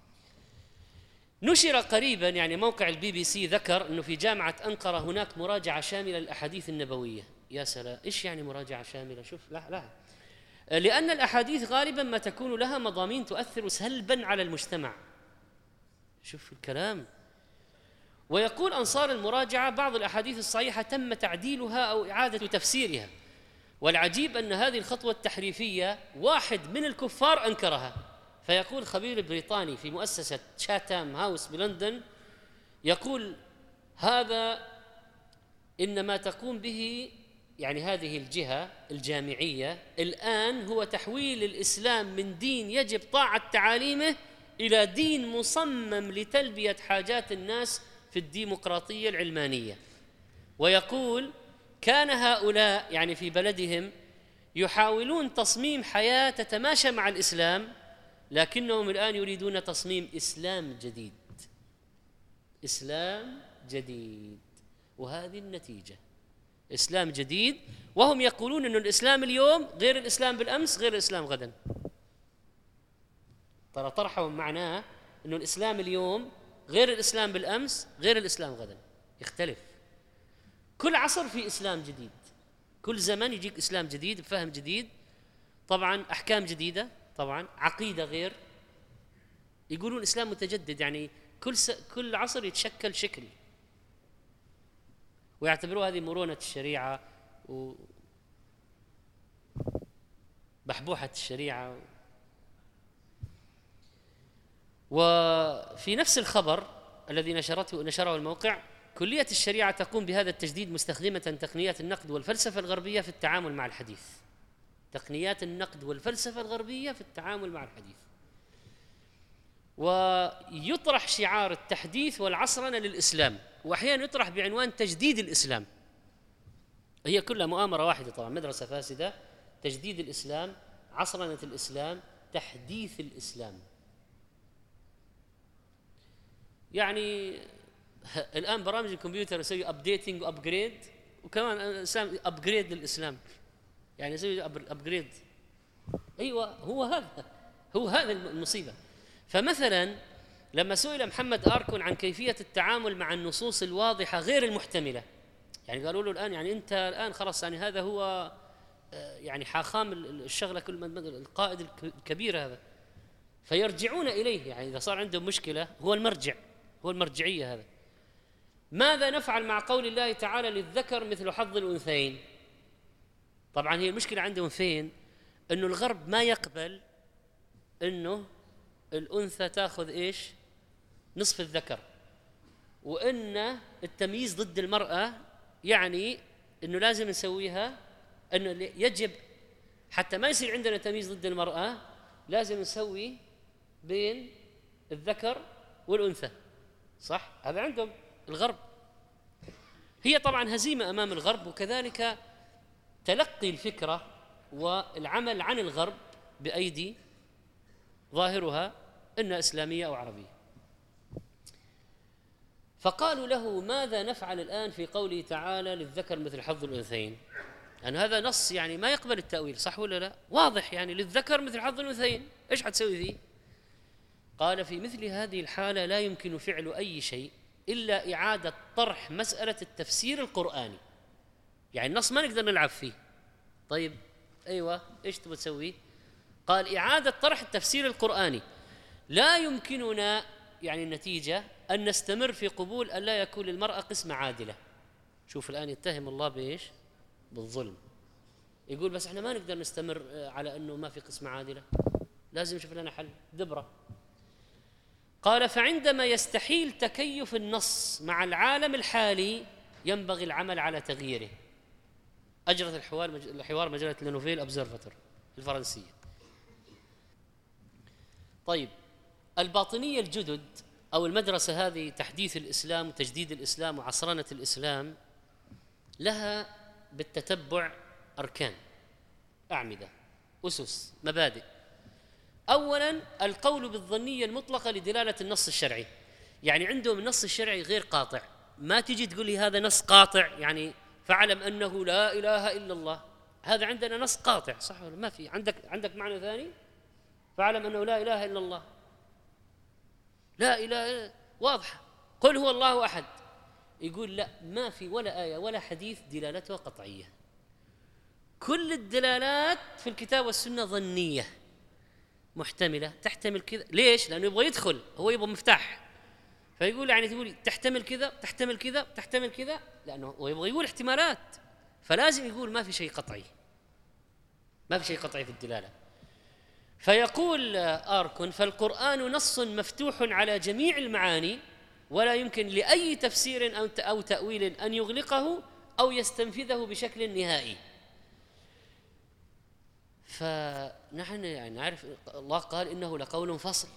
نشر قريبا يعني موقع BBC ذكر أنه في جامعة أنقرة هناك مراجعة شاملة للأحاديث النبوية. يا سلام، إيش يعني مراجعة شاملة؟ شوف، لا لأن الأحاديث غالبا ما تكون لها مضامين تؤثر سلبا على المجتمع. شوف الكلام. ويقول أنصار المراجعة بعض الأحاديث الصحيحة تم تعديلها أو إعادة تفسيرها، والعجيب أن هذه الخطوة التحريفية واحد من الكفار أنكرها. فيقول خبير بريطاني في مؤسسة شاتام هاوس بلندن، يقول هذا إن ما تقوم به يعني هذه الجهة الجامعية الآن هو تحويل الإسلام من دين يجب طاعة تعاليمه إلى دين مصمم لتلبية حاجات الناس في الديمقراطية العلمانية. ويقول كان هؤلاء يعني في بلدهم يحاولون تصميم حياة تتماشى مع الإسلام، لكنهم الآن يريدون تصميم إسلام جديد، إسلام جديد. وهذه النتيجة، إسلام جديد، وهم يقولون أن الإسلام اليوم غير الإسلام بالأمس غير الإسلام غدا. ترى طرحهم معناه أن الإسلام اليوم غير الإسلام بالأمس غير الإسلام غدا، يختلف. كل عصر في إسلام جديد، كل زمن يجيك إسلام جديد بفهم جديد، طبعا أحكام جديدة، طبعا عقيدة غير. يقولون الإسلام متجدد، يعني كل عصر يتشكل شكل، ويعتبروا هذه مرونة الشريعة وبحبوحة الشريعة. وفي نفس الخبر الذي نشره الموقع، كلية الشريعة تقوم بهذا التجديد مستخدمة تقنيات النقد والفلسفة الغربية في التعامل مع الحديث. تقنيات النقد والفلسفة الغربية في التعامل مع الحديث. ويطرح شعار التحديث والعصرنة للإسلام، وأحيانا يطرح بعنوان تجديد الإسلام. هي كلها مؤامرة واحدة طبعا، مدرسة فاسدة. تجديد الإسلام، عصرنة الإسلام، تحديث الإسلام. يعني الآن برامج الكمبيوتر يسوي أبديتنج وأبجريد، وكمان الإسلام أبجريد للإسلام، يعني يسوي أبجريد. أيوة، هو هذا المصيبة. فمثلا لما سئل محمد آركون عن كيفية التعامل مع النصوص الواضحة غير المحتملة، يعني قالوا له الآن يعني أنت الآن خلاص يعني هذا هو يعني حاخام الشغلة، كل القائد الكبير هذا، فيرجعون إليه. يعني إذا صار عندهم مشكلة هو المرجع، هو المرجعية هذا. ماذا نفعل مع قول الله تعالى للذكر مثل حظ الأنثيين؟ طبعا هي المشكلة عندهم فين؟ أنه الغرب ما يقبل أنه الأنثى تأخذ إيش؟ نصف الذكر، وأن التمييز ضد المرأة يعني أنه لازم نسويها، أنه يجب حتى ما يصير عندنا تمييز ضد المرأة لازم نسوي بين الذكر والأنثى. صح؟ هذا عندهم الغرب. هي طبعا هزيمة أمام الغرب، وكذلك تلقي الفكرة والعمل عن الغرب بأيدي ظاهرها إنها إسلامية أو عربية. فقالوا له ماذا نفعل الآن في قوله تعالى للذكر مثل حظ الأنثيين؟ يعني هذا نص يعني ما يقبل التأويل، صح ولا لا؟ واضح، يعني للذكر مثل حظ الأنثيين، إيش حتسوي فيه؟ قال في مثل هذه الحالة لا يمكن فعل أي شيء إلا إعادة طرح مسألة التفسير القرآني. يعني النص ما نقدر نلعب فيه. طيب أيوة، إيش تبغى تسوي؟ قال إعادة طرح التفسير القرآني. لا يمكننا يعني النتيجة أن نستمر في قبول أن لا يكون للمرأة قسمة عادلة. شوف الآن يتهم الله بإيش؟ بالظلم. يقول بس احنا ما نقدر نستمر على أنه ما في قسمة عادلة، لازم نشوف لنا حل دبرة. قال فعندما يستحيل تكيف النص مع العالم الحالي ينبغي العمل على تغييره. أجرت الحوار مجلة لنوفيل أبزرفاتور الفرنسية. طيب الباطنية الجدد أو المدرسة هذه، تحديث الإسلام وتجديد الإسلام وعصرنة الإسلام، لها بالتتبع أركان، أعمدة، أسس، مبادئ. أولاً القول بالظنية المطلقة لدلالة النص الشرعي. يعني عندهم النص الشرعي غير قاطع، ما تجي تقول لي هذا نص قاطع يعني فاعلم أنه لا إله إلا الله، هذا عندنا نص قاطع، صح ولا ما في؟ عندك معنى ثاني؟ فاعلم أنه لا إله إلا الله، لا إله واضحة، قل هو الله أحد. يقول لا، ما في ولا آية ولا حديث دلالتها قطعية، كل الدلالات في الكتاب والسنة ظنية محتملة، تحتمل كذا. ليش؟ لأنه يبغى يدخل، هو يبغى مفتاح، فيقول يعني تقول تحتمل كذا تحتمل كذا تحتمل كذا، لأنه هو يبغى يقول احتمالات، فلازم يقول ما في شيء قطعي، ما في شيء قطعي في الدلالة. فيقول آركون فالقرآن نص مفتوح على جميع المعاني، ولا يمكن لأي تفسير أو تأويل أن يغلقه أو يستنفذه بشكل نهائي. فنحن يعني نعرف الله قال إنه لقول فصل،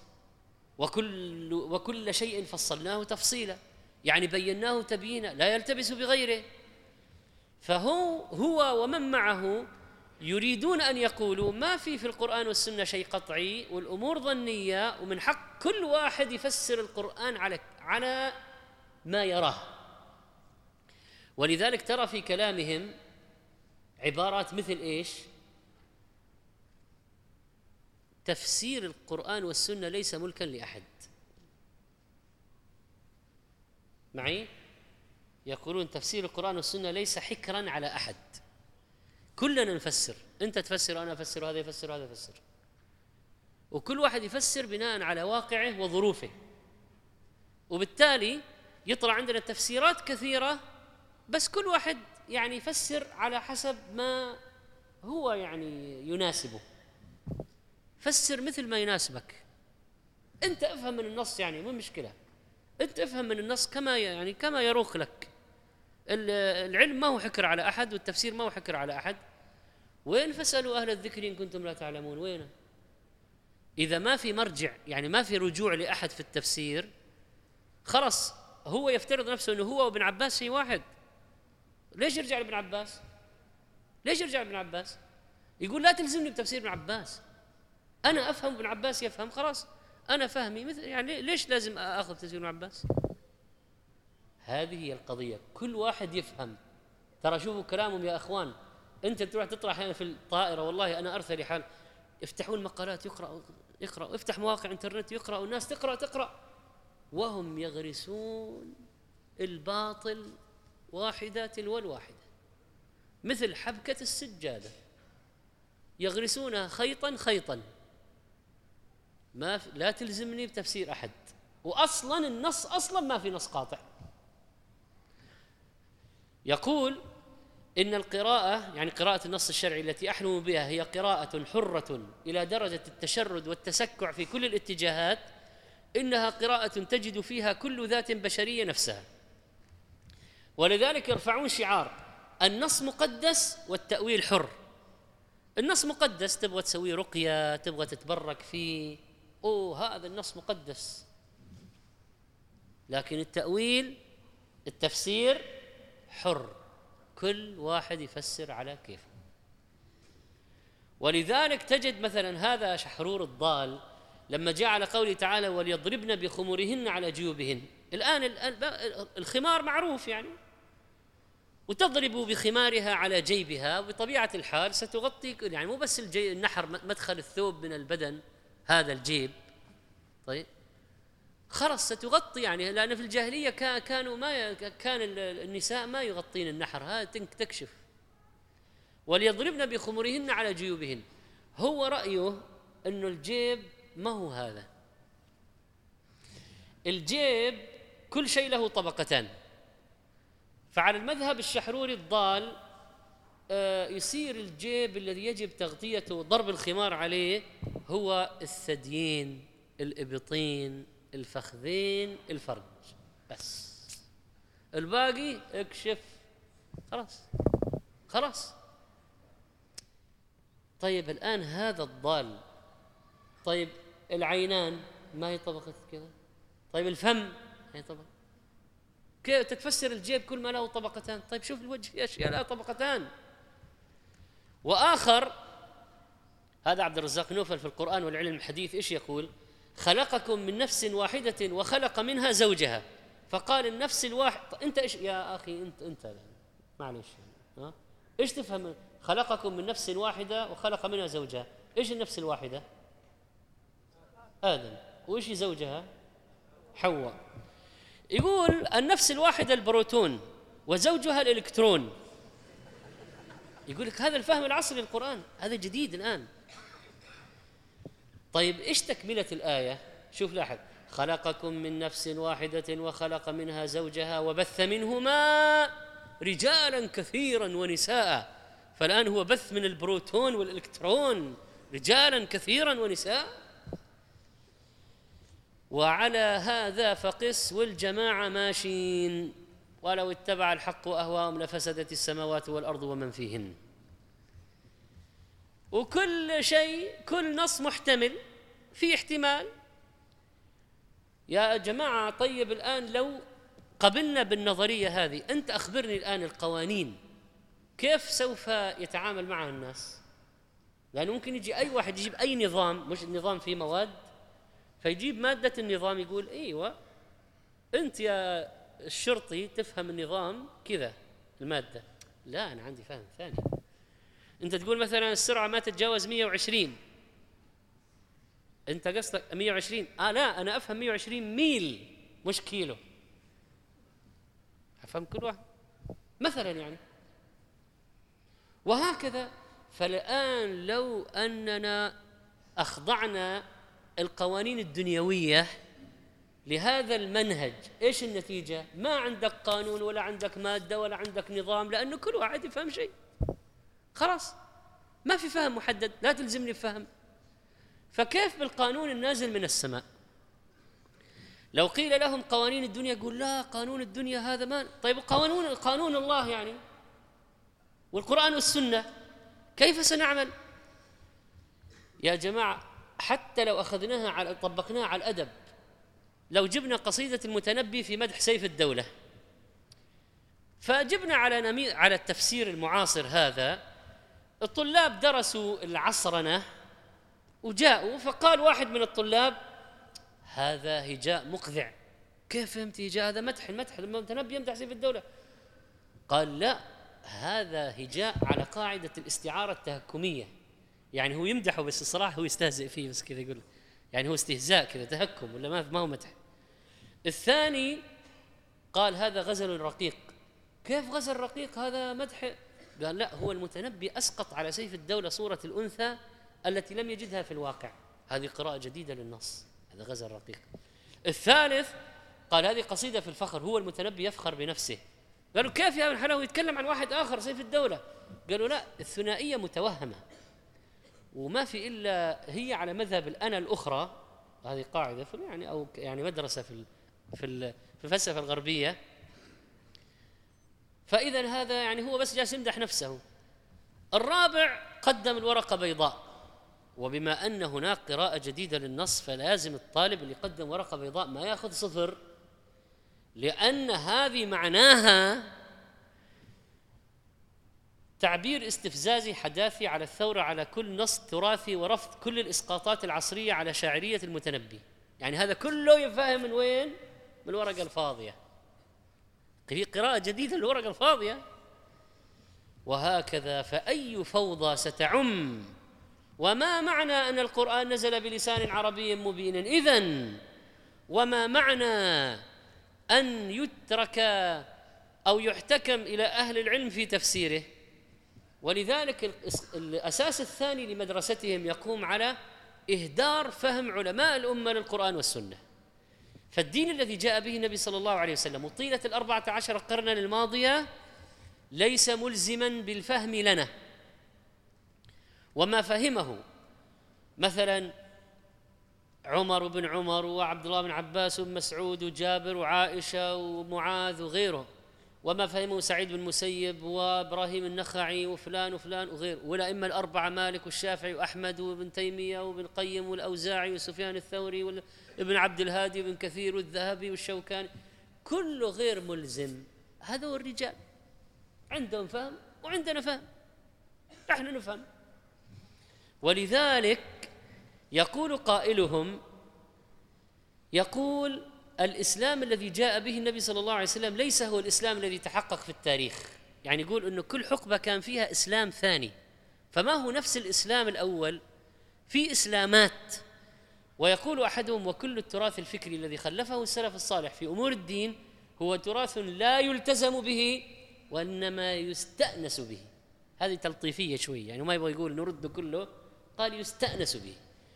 وكل شيء فصلناه تفصيلا، يعني بيناه تبيينا لا يلتبس بغيره. فهو ومن معه يريدون أن يقولوا ما في القرآن والسنة شيء قطعي والأمور ظنية، ومن حق كل واحد يفسر القرآن على ما يراه. ولذلك ترى في كلامهم عبارات مثل إيش؟ تفسير القرآن والسنة ليس ملكا لأحد. معي؟ يقولون تفسير القرآن والسنة ليس حكرا على أحد، كلنا نفسر، أنت تفسر وأنا أفسر وهذا يفسر وهذا يفسر، وكل واحد يفسر بناء على واقعه وظروفه، وبالتالي يطلع عندنا تفسيرات كثيرة، بس كل واحد يعني يفسر على حسب ما هو يعني يناسبه. فسر مثل ما يناسبك، أنت افهم من النص، يعني مو مشكلة، أنت افهم من النص كما يروق لك. العلم ما هو حكر على أحد، والتفسير ما هو حكر على أحد. وين فاسألوا أهل الذكر إن كنتم لا تعلمون؟ وين؟ إذا ما في مرجع، يعني ما في رجوع لأحد في التفسير، خلص هو يفترض نفسه أنه هو وابن عباس شيء واحد. ليش يرجع لابن عباس؟ ليش يرجع لابن عباس؟ يقول لا تلزمني بتفسير ابن عباس، أنا أفهم ابن عباس يفهم، خلاص أنا فهمي مثل، يعني ليش لازم أخذ تفسير ابن عباس؟ هذه هي القضية، كل واحد يفهم. ترى شوفوا كلامهم يا أخوان، أنت تروح تطلع أحيانا في الطائرة، والله أنا أرثى لحال يفتحون المقالات يقرأوا، افتح مواقع انترنت يقرأوا، الناس تقرأ وهم يغرسون الباطل واحدة تلو الواحدة، مثل حبكة السجادة، يغرسونها خيطا. لا تلزمني بتفسير أحد، وأصلا النص أصلا ما في نص قاطع. يقول إن القراءة، يعني قراءة النص الشرعي التي أحلم بها، هي قراءة حرة إلى درجة التشرد والتسكع في كل الاتجاهات، إنها قراءة تجد فيها كل ذات بشرية نفسها. ولذلك يرفعون شعار النص مقدس والتأويل حر. النص مقدس، تبغى تسوي رقية، تبغى تتبرك فيه، هذا النص مقدس. لكن التفسير حر، كل واحد يفسر على كيفه. ولذلك تجد مثلا هذا شحرور الضال لما جاء على قوله تعالى وليضربن بخمورهن على جيوبهن. الآن الخمار معروف يعني، وتضرب بخمارها على جيبها، بطبيعة الحال ستغطي، يعني مو بس النحر، مدخل الثوب من البدن هذا الجيب، طيب خلص ستغطي، يعني لأن في الجاهلية كان النساء ما يغطين النحر، هذا تكشف. وليضربن بخمورهن على جيوبهن، هو رأيه أنه الجيب ما هو هذا، الجيب كل شيء له طبقتان. فعلى المذهب الشحروري الضال يصير الجيب الذي يجب تغطيته ضرب الخمار عليه هو الثديين، الإبطين، الفخذين، الفرج، بس الباقي اكشف، خلاص. طيب الآن هذا الضال، طيب العينان ما هي طبقة كذا، طيب الفم هي طبقة، كيف تتفسر الجيب كل ما له طبقتان؟ طيب شوف الوجه في أشياء لها طبقتان. وآخر، هذا عبد الرزاق نوفل في القرآن والعلم الحديث إيش يقول؟ خلقكم من نفس واحدة وخلق منها زوجها، فقال النفس الواحد، أنت إيش يا أخي، أنت معلش، إيش تفهم؟ خلقكم من نفس واحدة وخلق منها زوجها، إيش النفس الواحدة؟ آدم. وإيش زوجها؟ حواء. يقول النفس الواحدة البروتون وزوجها الإلكترون. يقول لك هذا الفهم العصري للقرآن، هذا جديد الآن. طيب إيش تكملة الآية؟ شوف لاحظ، خلقكم من نفس واحدة وخلق منها زوجها وبث منهما رجالا كثيرا ونساء. فالآن هو بث من البروتون والإلكترون رجالا كثيرا ونساء. وعلى هذا فقس والجماعة ماشين، ولو اتبع الحق أهواهم لفسدت السماوات والأرض ومن فيهن. وكل شيء، كل نص محتمل، في احتمال يا جماعة. طيب الآن لو قبلنا بالنظرية هذه، أنت أخبرني الآن القوانين كيف سوف يتعامل معها الناس؟ لأنه ممكن يجي أي واحد يجيب أي نظام، مش النظام فيه مواد، فيجيب مادة النظام يقول أيوة أنت يا الشرطي تفهم النظام كذا المادة، لا أنا عندي فهم ثاني. أنت تقول مثلا السرعة ما تتجاوز 120، أنت قصدك 120، لا أنا أفهم 120 ميل مش كيلو، أفهم كل واحد مثلا يعني. وهكذا. فالآن لو أننا أخضعنا القوانين الدنيوية لهذا المنهج، إيش النتيجة؟ ما عندك قانون ولا عندك مادة ولا عندك نظام، لأنه كل واحد يفهم شيء، خلاص ما في فهم محدد، لا تلزمني بفهم. فكيف بالقانون النازل من السماء؟ لو قيل لهم قوانين الدنيا يقول لا قانون الدنيا هذا ما، طيب قانون الله يعني والقرآن والسنة كيف سنعمل؟ يا جماعة حتى لو أخذناها طبقناها على الأدب، لو جبنا قصيدة المتنبي في مدح سيف الدولة فجبنا على التفسير المعاصر هذا، الطلاب درسوا العصرنة وجاءوا فقال واحد من الطلاب هذا هجاء مقذع. كيف فهمت هجاء؟ هذا مدح المتنبي يمدح سيف الدولة. قال لا، هذا هجاء على قاعدة الاستعارة التهكمية، يعني هو يمدحه بس الصراحة هو يستهزئ فيه بس كذا، يقول يعني هو استهزاء كذا تهكم ولا ما هو مدح. الثاني قال هذا غزل رقيق. كيف غزل رقيق هذا مدح؟ قال لا، هو المتنبي أسقط على سيف الدولة صورة الأنثى التي لم يجدها في الواقع، هذه قراءة جديدة للنص، هذا غزل رقيق. الثالث قال هذه قصيدة في الفخر، هو المتنبي يفخر بنفسه. قالوا كيف يا ابن حلاوة يتكلم عن واحد آخر سيف الدولة؟ قالوا لا، الثنائية متوهمة وما في إلا هي على مذهب الأنا الأخرى، هذه قاعدة يعني أو يعني مدرسة في الفلسفة الغربية. فإذا هذا يعني هو بس جالس يمدح نفسه. الرابع قدم الورقة بيضاء، وبما أن هناك قراءة جديدة للنص فلازم الطالب اللي يقدم ورقة بيضاء ما يأخذ 0، لأن هذه معناها تعبير استفزازي حداثي على الثورة على كل نص تراثي ورفض كل الإسقاطات العصرية على شاعرية المتنبي. يعني هذا كله يفهم من وين؟ من الورقة الفاضية، قراءة جديدة للورقة الفاضية. وهكذا فأي فوضى ستعم. وما معنى أن القرآن نزل بلسان عربي مبين؟ إذن وما معنى أن يترك أو يحتكم إلى أهل العلم في تفسيره؟ ولذلك الأساس الثاني لمدرستهم يقوم على إهدار فهم علماء الأمة للقرآن والسنة. فالدين الذي جاء به النبي صلى الله عليه وسلم طيلة 14 قرنا الماضية ليس ملزما بالفهم لنا، وما فهمه مثلا عمر بن عمر وعبد الله بن عباس وابن مسعود وجابر وعائشة ومعاذ وغيره، وما فهمه سعيد بن المسيب وإبراهيم النخعي وفلان وفلان وغيره، والأئمة الأربعة مالك والشافعي وأحمد وابن تيمية وابن القيم والأوزاعي وسفيان الثوري وابن عبد الهادي وابن كثير والذهبي والشوكاني، كله غير ملزم. هذا هو الرجال، عندهم فهم وعندنا فهم، نحن نفهم. ولذلك يقول قائلهم، يقول الإسلام الذي جاء به النبي صلى الله عليه وسلم ليس هو الإسلام الذي تحقق في التاريخ. يعني يقول أنه كل حقبة كان فيها إسلام ثاني، فما هو نفس الإسلام الأول، في إسلامات. ويقول أحدهم وكل التراث الفكري الذي خلفه السلف الصالح في أمور الدين هو تراث لا يلتزم به وإنما يستأنس به. هذه تلطيفية شوي، يعني ما يبغى يقول نرد كله، قال يستأنس به.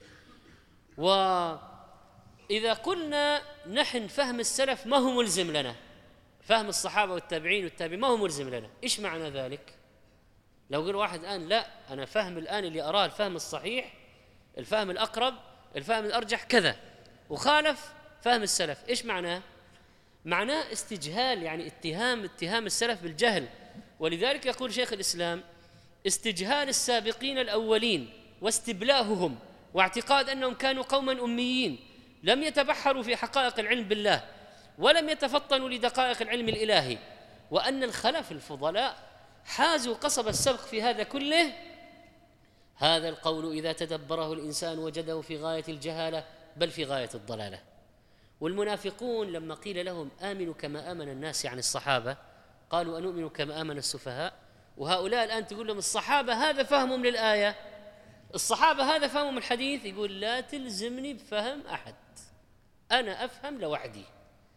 وإذا قلنا نحن فهم السلف ما هو ملزم لنا، فهم الصحابة والتابعين والتابعين ما هو ملزم لنا، إيش معنى ذلك؟ لو قال واحد الآن لا، أنا فهم الآن اللي أراه الفهم الصحيح، الفهم الأقرب، الفهم الأرجح كذا، وخالف فهم السلف، إيش معناه؟ معناه استجهال، يعني اتهام السلف بالجهل. ولذلك يقول شيخ الإسلام استجهال السابقين الأولين واستبلاههم واعتقاد أنهم كانوا قوما أميين لم يتبحروا في حقائق العلم بالله ولم يتفطنوا لدقائق العلم الإلهي، وأن الخلف الفضلاء حازوا قصب السبق في هذا كله. هذا القول إذا تدبره الإنسان وجده في غاية الجهالة بل في غاية الضلالة. والمنافقون لما قيل لهم آمنوا كما آمن الناس عن الصحابة قالوا أنؤمن كما آمن السفهاء. وهؤلاء الآن تقول لهم الصحابة هذا فهمهم للآية، الصحابة هذا فهمهم الحديث، يقول لا تلزمني بفهم أحد، أنا أفهم لوحدي.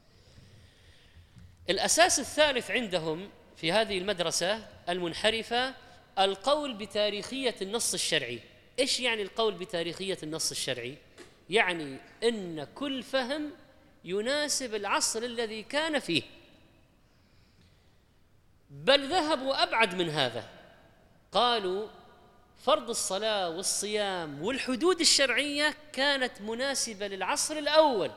الأساس الثالث عندهم في هذه المدرسة المنحرفة القول بتاريخية النص الشرعي. إيش يعني القول بتاريخية النص الشرعي؟ يعني أن كل فهم يناسب العصر الذي كان فيه، بل ذهبوا أبعد من هذا، قالوا فرض الصلاة والصيام والحدود الشرعية كانت مناسبة للعصر الأول،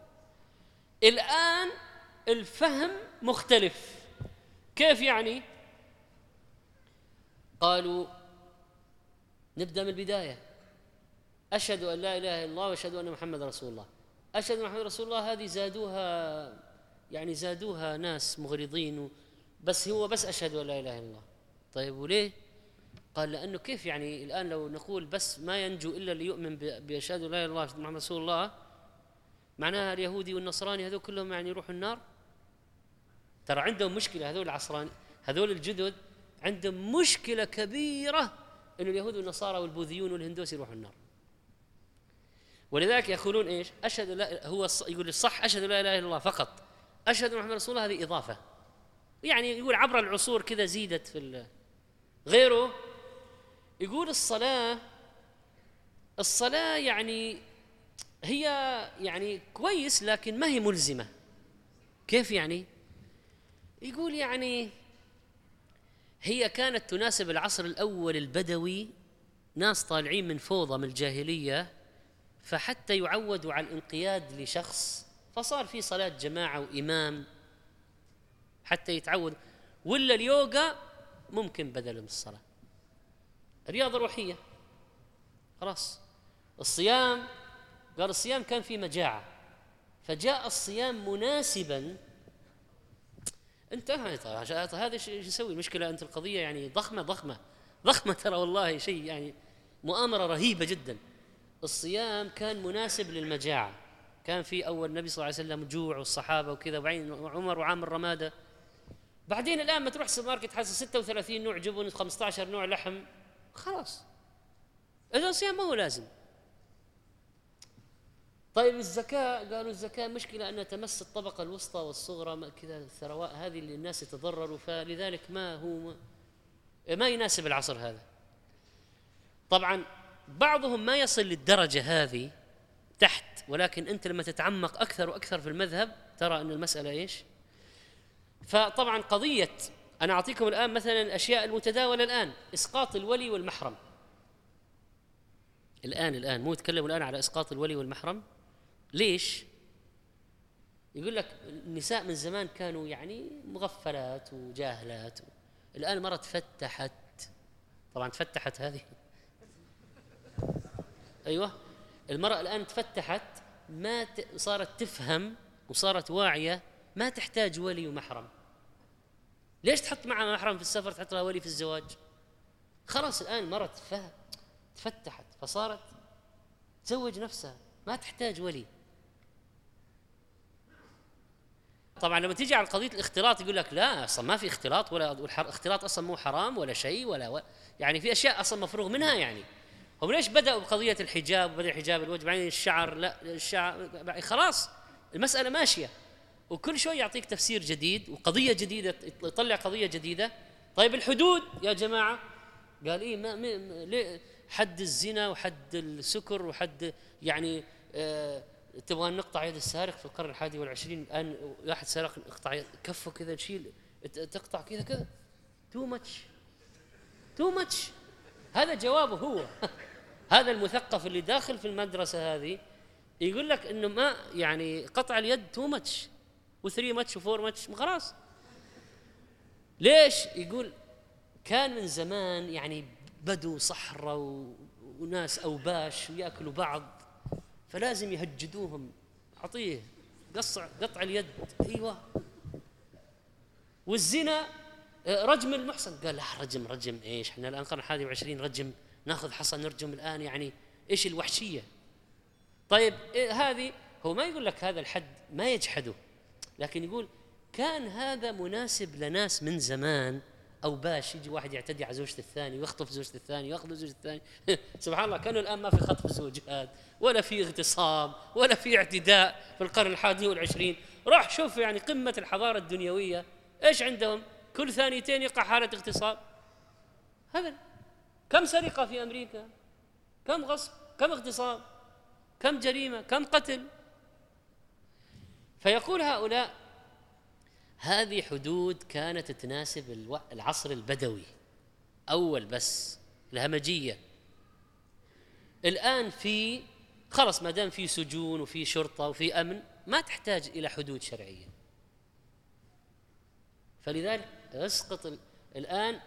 الآن الفهم مختلف. كيف يعني؟ قالوا نبدأ من البداية، أشهد أن لا إله إلا الله وأشهد أن محمد رسول الله. أشهد أن محمد رسول الله هذه زادوها ناس مغرضين، بس هو بس أشهد أن لا إله إلا الله. طيب وليه؟ قال لأنه كيف يعني الآن لو نقول بس ما ينجو إلا اللي يؤمن بأشهد أن لا إله إلا الله وأشهد أن محمد رسول الله، معناها اليهودي والنصراني هذول كلهم يعني يروحوا النار؟ ترى عندهم مشكلة هذول العصراني، هذول الجدد عندهم مشكلة كبيرة إنه اليهود والنصارى والبوذيون والهندوس يروحوا النار. ولذلك يقولون إيش؟ أشهد لا، هو يقول الصح أشهد لا إله إلا الله فقط، أشهد أن محمد رسول الله هذه إضافة، يعني يقول عبر العصور كذا زيدت في غيره. يقول الصلاة يعني هي يعني كويس لكن ما هي ملزمة. كيف يعني؟ يقول يعني هي كانت تناسب العصر الأول البدوي، ناس طالعين من فوضى من الجاهلية، فحتى يعودوا على الانقياد لشخص فصار في صلاة جماعة وإمام حتى يتعود. ولا اليوغا ممكن بدل من الصلاة، رياضة روحية خلاص. الصيام قال الصيام كان في مجاعة فجاء الصيام مناسبا. انت هذا شو يسوي؟ المشكلة أنت القضية يعني ضخمة ترى والله شيء يعني مؤامرة رهيبة جدا. الصيام كان مناسب للمجاعة، كان في أول النبي صلى الله عليه وسلم جوع والصحابة وكذا، وبعدين عمر وعام الرمادة. بعدين الآن ما تروح السوبر ماركت تحصل 36 نوع جبن، 15 نوع لحم، خلاص إذا الصيام ما هو لازم. طيب الزكاة قالوا الزكاة مشكلة أنها تمس الطبقة الوسطى والصغرى كذا، الثروات هذه اللي الناس يتضرروا، فلذلك ما يناسب العصر هذا. طبعا بعضهم ما يصل للدرجة هذه تحت، ولكن أنت لما تتعمق أكثر وأكثر في المذهب ترى أن المسألة إيش. فطبعا قضية أنا أعطيكم الآن مثلا الأشياء المتداولة الآن، إسقاط الولي والمحرم. الآن مو يتكلموا الآن على إسقاط الولي والمحرم. ليش؟ يقول لك النساء من زمان كانوا يعني مغفلات وجاهلات، الآن المرأة تفتحت، طبعا تفتحت هذه أيوة، المرأة الآن تفتحت، صارت تفهم وصارت واعية، ما تحتاج ولي ومحرم. ليش تحط معها محرم في السفر تحط لها ولي في الزواج؟ خلاص الآن المرأة تفتحت فصارت تزوج نفسها ما تحتاج ولي. طبعا لما تيجي على قضية الاختلاط يقول لك لا أصلا ما في اختلاط، ولا اختلاط أصلا مو حرام ولا شيء ولا يعني في أشياء أصلا مفروغ منها. يعني هم ليش بدأوا بقضية الحجاب وبدأ حجاب الوجه بعدين الشعر؟ لا الشعر خلاص المسألة ماشية، وكل شوي يعطيك تفسير جديد وقضية جديدة، يطلع قضية جديدة. طيب الحدود يا جماعة قال إيه ليه حد الزنا وحد السكر وحد يعني تبغى نقطع يد السارق في القرن 21 الآن واحد سرق نقطع كفه كذا نشيل تقطع كذا تو ماتش. هذا جوابه هو هذا المثقف اللي داخل في المدرسة هذه يقول لك إنه ما يعني قطع اليد تو ماتش و3 ماتش و4 ماتش خلاص. ليش؟ يقول كان من زمان يعني بدو صحراء وناس أوباش ويأكلوا بعض، فلازم يهجدوهم، أعطيه قطع اليد. أيوة. والزنا رجم المحصن. قال لا، رجم ايش؟ احنا الان القرن 21 رجم، ناخذ حصى نرجم الان، يعني ايش الوحشيه؟ طيب هذه هو ما يقول لك هذا الحد ما يجحده، لكن يقول كان هذا مناسب لناس من زمان، او باش يجي واحد يعتدي على زوجة الثاني ويخطف زوجة الثاني وياخذ زوجة الثاني سبحان الله، كانوا الان ما في خطف زوجات ولا في اغتصاب ولا في اعتداء في القرن 21. روح شوف يعني قمة الحضارة الدنيوية ايش عندهم؟ كل ثانيتين يقع حالة اغتصاب. هذا كم سرقة في امريكا، كم غصب، كم اغتصاب، كم جريمة، كم قتل. فيقول هؤلاء هذه حدود كانت تناسب العصر البدوي أول، بس الهمجية. الآن في خلص ما دام في سجون وفي شرطة وفي أمن، ما تحتاج إلى حدود شرعية. فلذلك يسقط الآن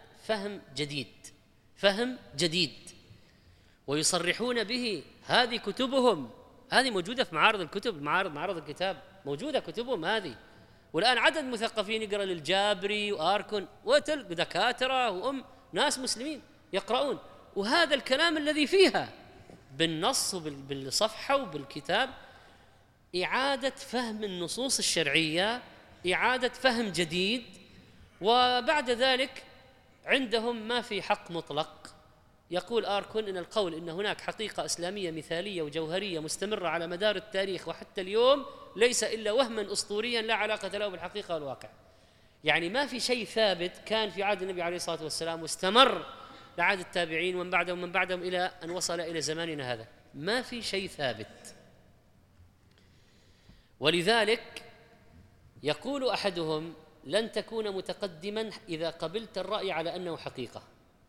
فهم جديد ويصرحون به. هذه كتبهم، هذه موجودة في معارض الكتب، معارض الكتاب موجودة كتبهم هذه. والآن عدد مثقفين يقرأ للجابري وآركون دكاترة ناس مسلمين يقرؤون، وهذا الكلام الذي فيها بالنص وبالصفحة وبالكتاب إعادة فهم النصوص الشرعية، إعادة فهم جديد. وبعد ذلك عندهم ما في حق مطلق. يقول آركون إن القول إن هناك حقيقة إسلامية مثالية وجوهرية مستمرة على مدار التاريخ وحتى اليوم ليس إلا وهما أسطوريا لا علاقة له بالحقيقة والواقع. يعني ما في شيء ثابت كان في عهد النبي عليه الصلاة والسلام واستمر لعهد التابعين ومن بعدهم إلى أن وصل إلى زماننا هذا، ما في شيء ثابت. ولذلك يقول أحدهم لن تكون متقدما إذا قبلت الرأي على أنه حقيقة.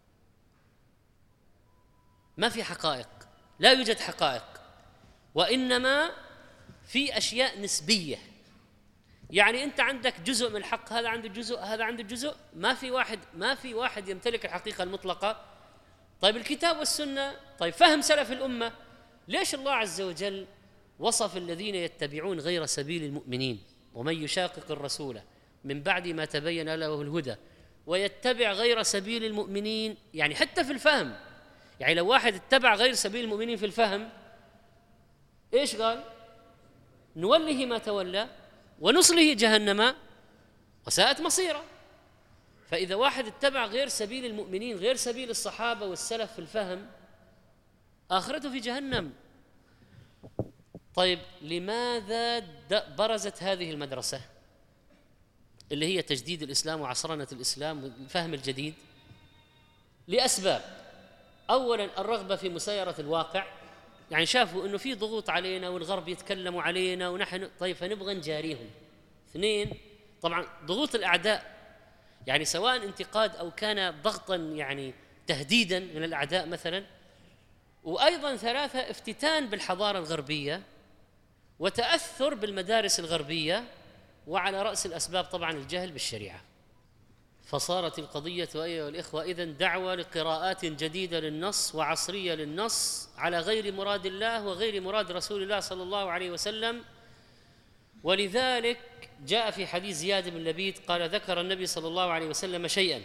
ما في حقائق، لا يوجد حقائق، وإنما في أشياء نسبية. يعني أنت عندك جزء من الحق، هذا عنده جزء، هذا عنده جزء، ما في واحد يمتلك الحقيقة المطلقة. طيب الكتاب والسنة، طيب فهم سلف الأمة. ليش الله عز وجل وصف الذين يتبعون غير سبيل المؤمنين ومن يشاقق الرسول من بعد ما تبين له الهدى ويتبع غير سبيل المؤمنين؟ يعني حتى في الفهم، يعني لو واحد اتبع غير سبيل المؤمنين في الفهم، ايش قال؟ نوله ما تولى ونصله جهنم وساءت مصيره. فإذا واحد اتبع غير سبيل المؤمنين، غير سبيل الصحابة والسلف في الفهم، آخرته في جهنم. طيب لماذا برزت هذه المدرسة اللي هي تجديد الإسلام وعصرنة الإسلام والفهم الجديد؟ لأسباب. أولا الرغبة في مسايرة الواقع، يعني شافوا أنه في ضغوط علينا والغرب يتكلموا علينا ونحن طيب فنبغى نجاريهم. اثنين طبعا ضغوط الأعداء، يعني سواء انتقاد أو كان ضغطا يعني تهديدا من الأعداء مثلا. وأيضا ثلاثة افتتان بالحضارة الغربية وتأثر بالمدارس الغربية، وعلى رأس الأسباب طبعا الجهل بالشريعة. فصارت القضية أيها الإخوة إذن دعوة لقراءات جديدة للنص وعصرية للنص على غير مراد الله وغير مراد رسول الله صلى الله عليه وسلم. ولذلك جاء في حديث زياد بن لبيد قال ذكر النبي صلى الله عليه وسلم شيئا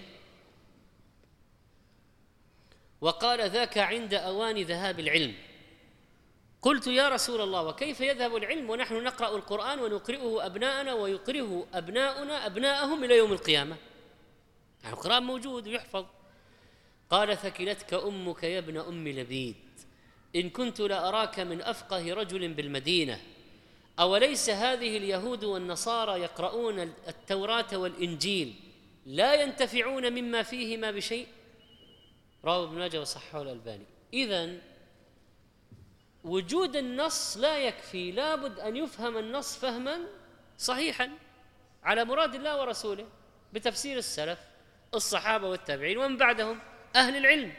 وقال ذاك عند أوان ذهاب العلم. قلت يا رسول الله وكيف يذهب العلم ونحن نقرأ القرآن ونقرئه أبناءنا ويقرئه أبناؤنا أبناءهم إلى يوم القيامة، يعني القرآن موجود ويحفظ. قال ثكلتك أمك يا ابن أم لبيد إن كنت لأراك من أفقه رجل بالمدينة. أوليس هذه اليهود والنصارى يقرؤون التوراة والإنجيل لا ينتفعون مما فيهما بشيء؟ رواه ابن ماجه وصححه الألباني. إذن وجود النص لا يكفي، لابد أن يفهم النص فهما صحيحا على مراد الله ورسوله بتفسير السلف الصحابة والتابعين ومن بعدهم أهل العلم.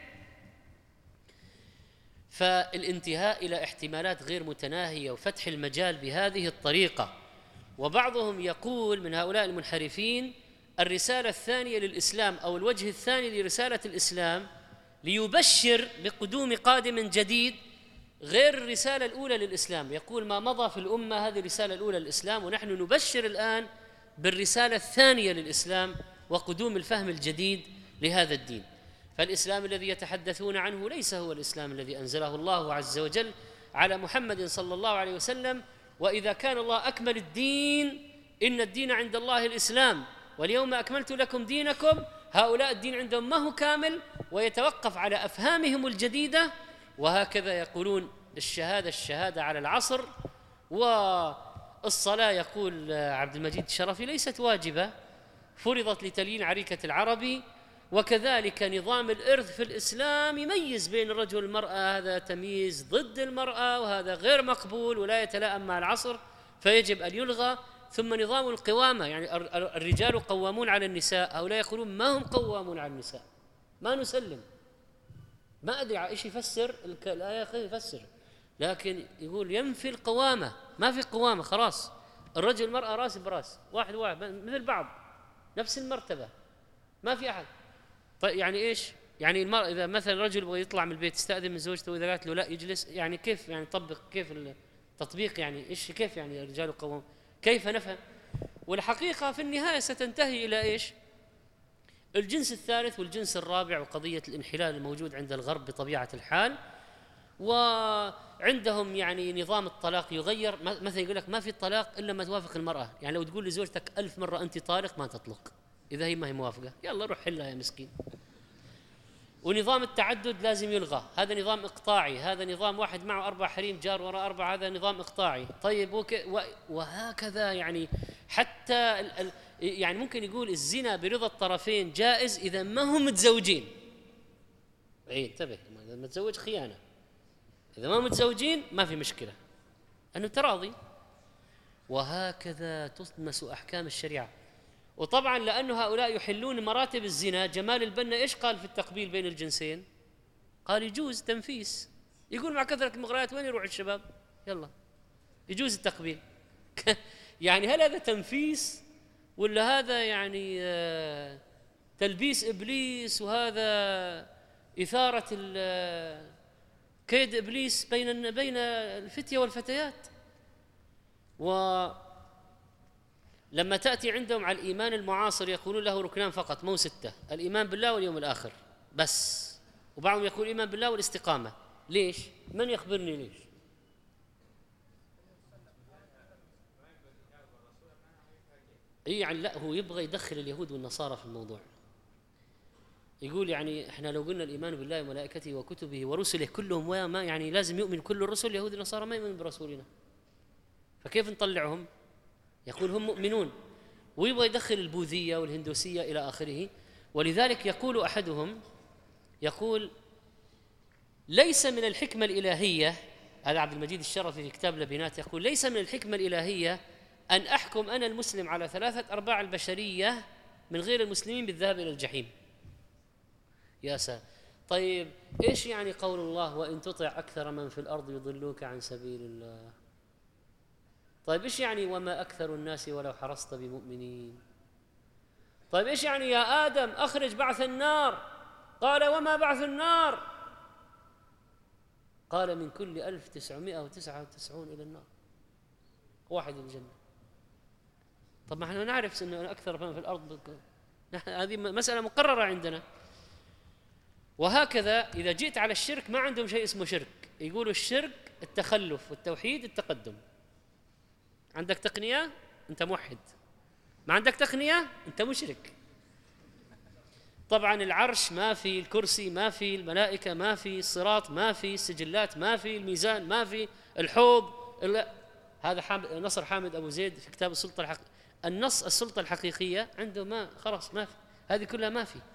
فالانتهاء إلى احتمالات غير متناهية وفتح المجال بهذه الطريقة. وبعضهم يقول من هؤلاء المنحرفين الرسالة الثانية للإسلام أو الوجه الثاني لرسالة الإسلام ليبشر بقدوم قادم جديد غير الرسالة الأولى للإسلام. يقول ما مضى في الأمة هذه الرسالة الأولى للإسلام، ونحن نبشر الآن بالرسالة الثانية للإسلام وقدوم الفهم الجديد لهذا الدين. فالإسلام الذي يتحدثون عنه ليس هو الإسلام الذي أنزله الله عز وجل على محمد صلى الله عليه وسلم. وإذا كان الله أكمل الدين، إن الدين عند الله الإسلام واليوم أكملت لكم دينكم، هؤلاء الدين عندهم ما هو كامل ويتوقف على أفهامهم الجديدة. وهكذا يقولون الشهادة على العصر، والصلاة يقول عبد المجيد الشرفي ليست واجبة، فرضت لتليين عريكة العربي. وكذلك نظام الإرث في الإسلام يميز بين الرجل والمرأة، هذا تمييز ضد المرأة وهذا غير مقبول ولا يتلائم مع العصر فيجب أن يلغى. ثم نظام القوامة، يعني الرجال قوامون على النساء، هؤلاء يقولون ما هم قوامون على النساء، ما نسلم. ما أدري إيش يفسر الآية، يفسر لكن يقول ينفي القوامة، ما في قوامة، خلاص الرجل والمرأة راس براس، واحد مثل بعض، نفس المرتبة، ما في أحد. طيب يعني إيش؟ يعني المرأة إذا مثلا الرجل يبغى يطلع من البيت يستأذن من زوجته وإذا قالت له لا يجلس، يعني كيف يعني طبق، كيف التطبيق، يعني إيش، كيف يعني الرجال قوام، كيف نفهم؟ والحقيقة في النهاية ستنتهي إلى إيش؟ الجنس الثالث والجنس الرابع، وقضية الانحلال الموجود عند الغرب بطبيعة الحال. وعندهم يعني نظام الطلاق يغير، مثلا يقول لك ما في الطلاق إلا ما توافق المرأة، يعني لو تقول لزوجتك 1000 مرة أنت طالق ما تطلق إذا هي ما هي موافقة، يلا روح حلها يا مسكين. ونظام التعدد لازم يلغى، هذا نظام إقطاعي، هذا نظام واحد معه 4 حريم جار وراء 4، هذا نظام إقطاعي. طيب وهكذا يعني حتى يعني ممكن يقول الزنا برضا الطرفين جائز إذا ما هم متزوجين. انتبه، إذا متزوج خيانة، إذا ما متزوجين ما في مشكلة، أنه تراضي. وهكذا تطمس أحكام الشريعة. وطبعا لأنه هؤلاء يحلون مراتب الزنا، جمال البنا إيش قال في التقبيل بين الجنسين؟ قال يجوز تنفيس. يقول مع كثرة المغريات وين يروح الشباب؟ يلا يجوز التقبيل. يعني هل هذا تنفيس ولا هذا يعني تلبيس إبليس، وهذا إثارة كيد إبليس بين الفتية والفتيات؟ لما تأتي عندهم على الإيمان المعاصر يقولون له ركنان فقط مو 6، الإيمان بالله واليوم الآخر بس، وبعضهم يقول الإيمان بالله والاستقامة. ليش؟ من يخبرني ليش؟ يعني لا، هو يبغى يدخل اليهود والنصارى في الموضوع. يقول يعني احنا لو قلنا الإيمان بالله وملائكته وكتبه ورسله كلهم وما يعني لازم يؤمن كل الرسل، اليهود والنصارى ما يؤمنون برسولنا، فكيف نطلعهم؟ يقول هم مؤمنون، ويبغى يدخل البوذية والهندوسية إلى آخره. ولذلك يقول أحدهم، يقول ليس من الحكمة الإلهية، هذا عبد المجيد الشرفي في كتاب لبنات يقول ليس من الحكمة الإلهية أن أحكم أنا المسلم على 3/4 البشرية من غير المسلمين بالذهاب إلى الجحيم. يا سلام. طيب إيش يعني قول الله وإن تطع أكثر من في الأرض يضلوك عن سبيل الله؟ طيب إيش يعني وما أكثر الناس ولو حرصت بمؤمنين؟ طيب إيش يعني يا آدم أخرج بعث النار؟ قال وما بعث النار؟ قال من كل 1999 إلى النار، واحد الجنة. طب ما احنا نعرف أنه أكثر من في الأرض، هذه مسألة مقررة عندنا. وهكذا إذا جئت على الشرك ما عندهم شيء اسمه شرك، يقولوا الشرك التخلف والتوحيد التقدم. عندك تقنية أنت موحد، ما عندك تقنية أنت مشرك. طبعا العرش ما في، الكرسي ما في، الملائكة ما في، الصراط ما في، السجلات ما في، الميزان ما في، الحوض هذا نصر حامد أبو زيد في كتاب السلطة السلطة الحقيقية عنده ما، خلاص ما في، هذه كلها ما في.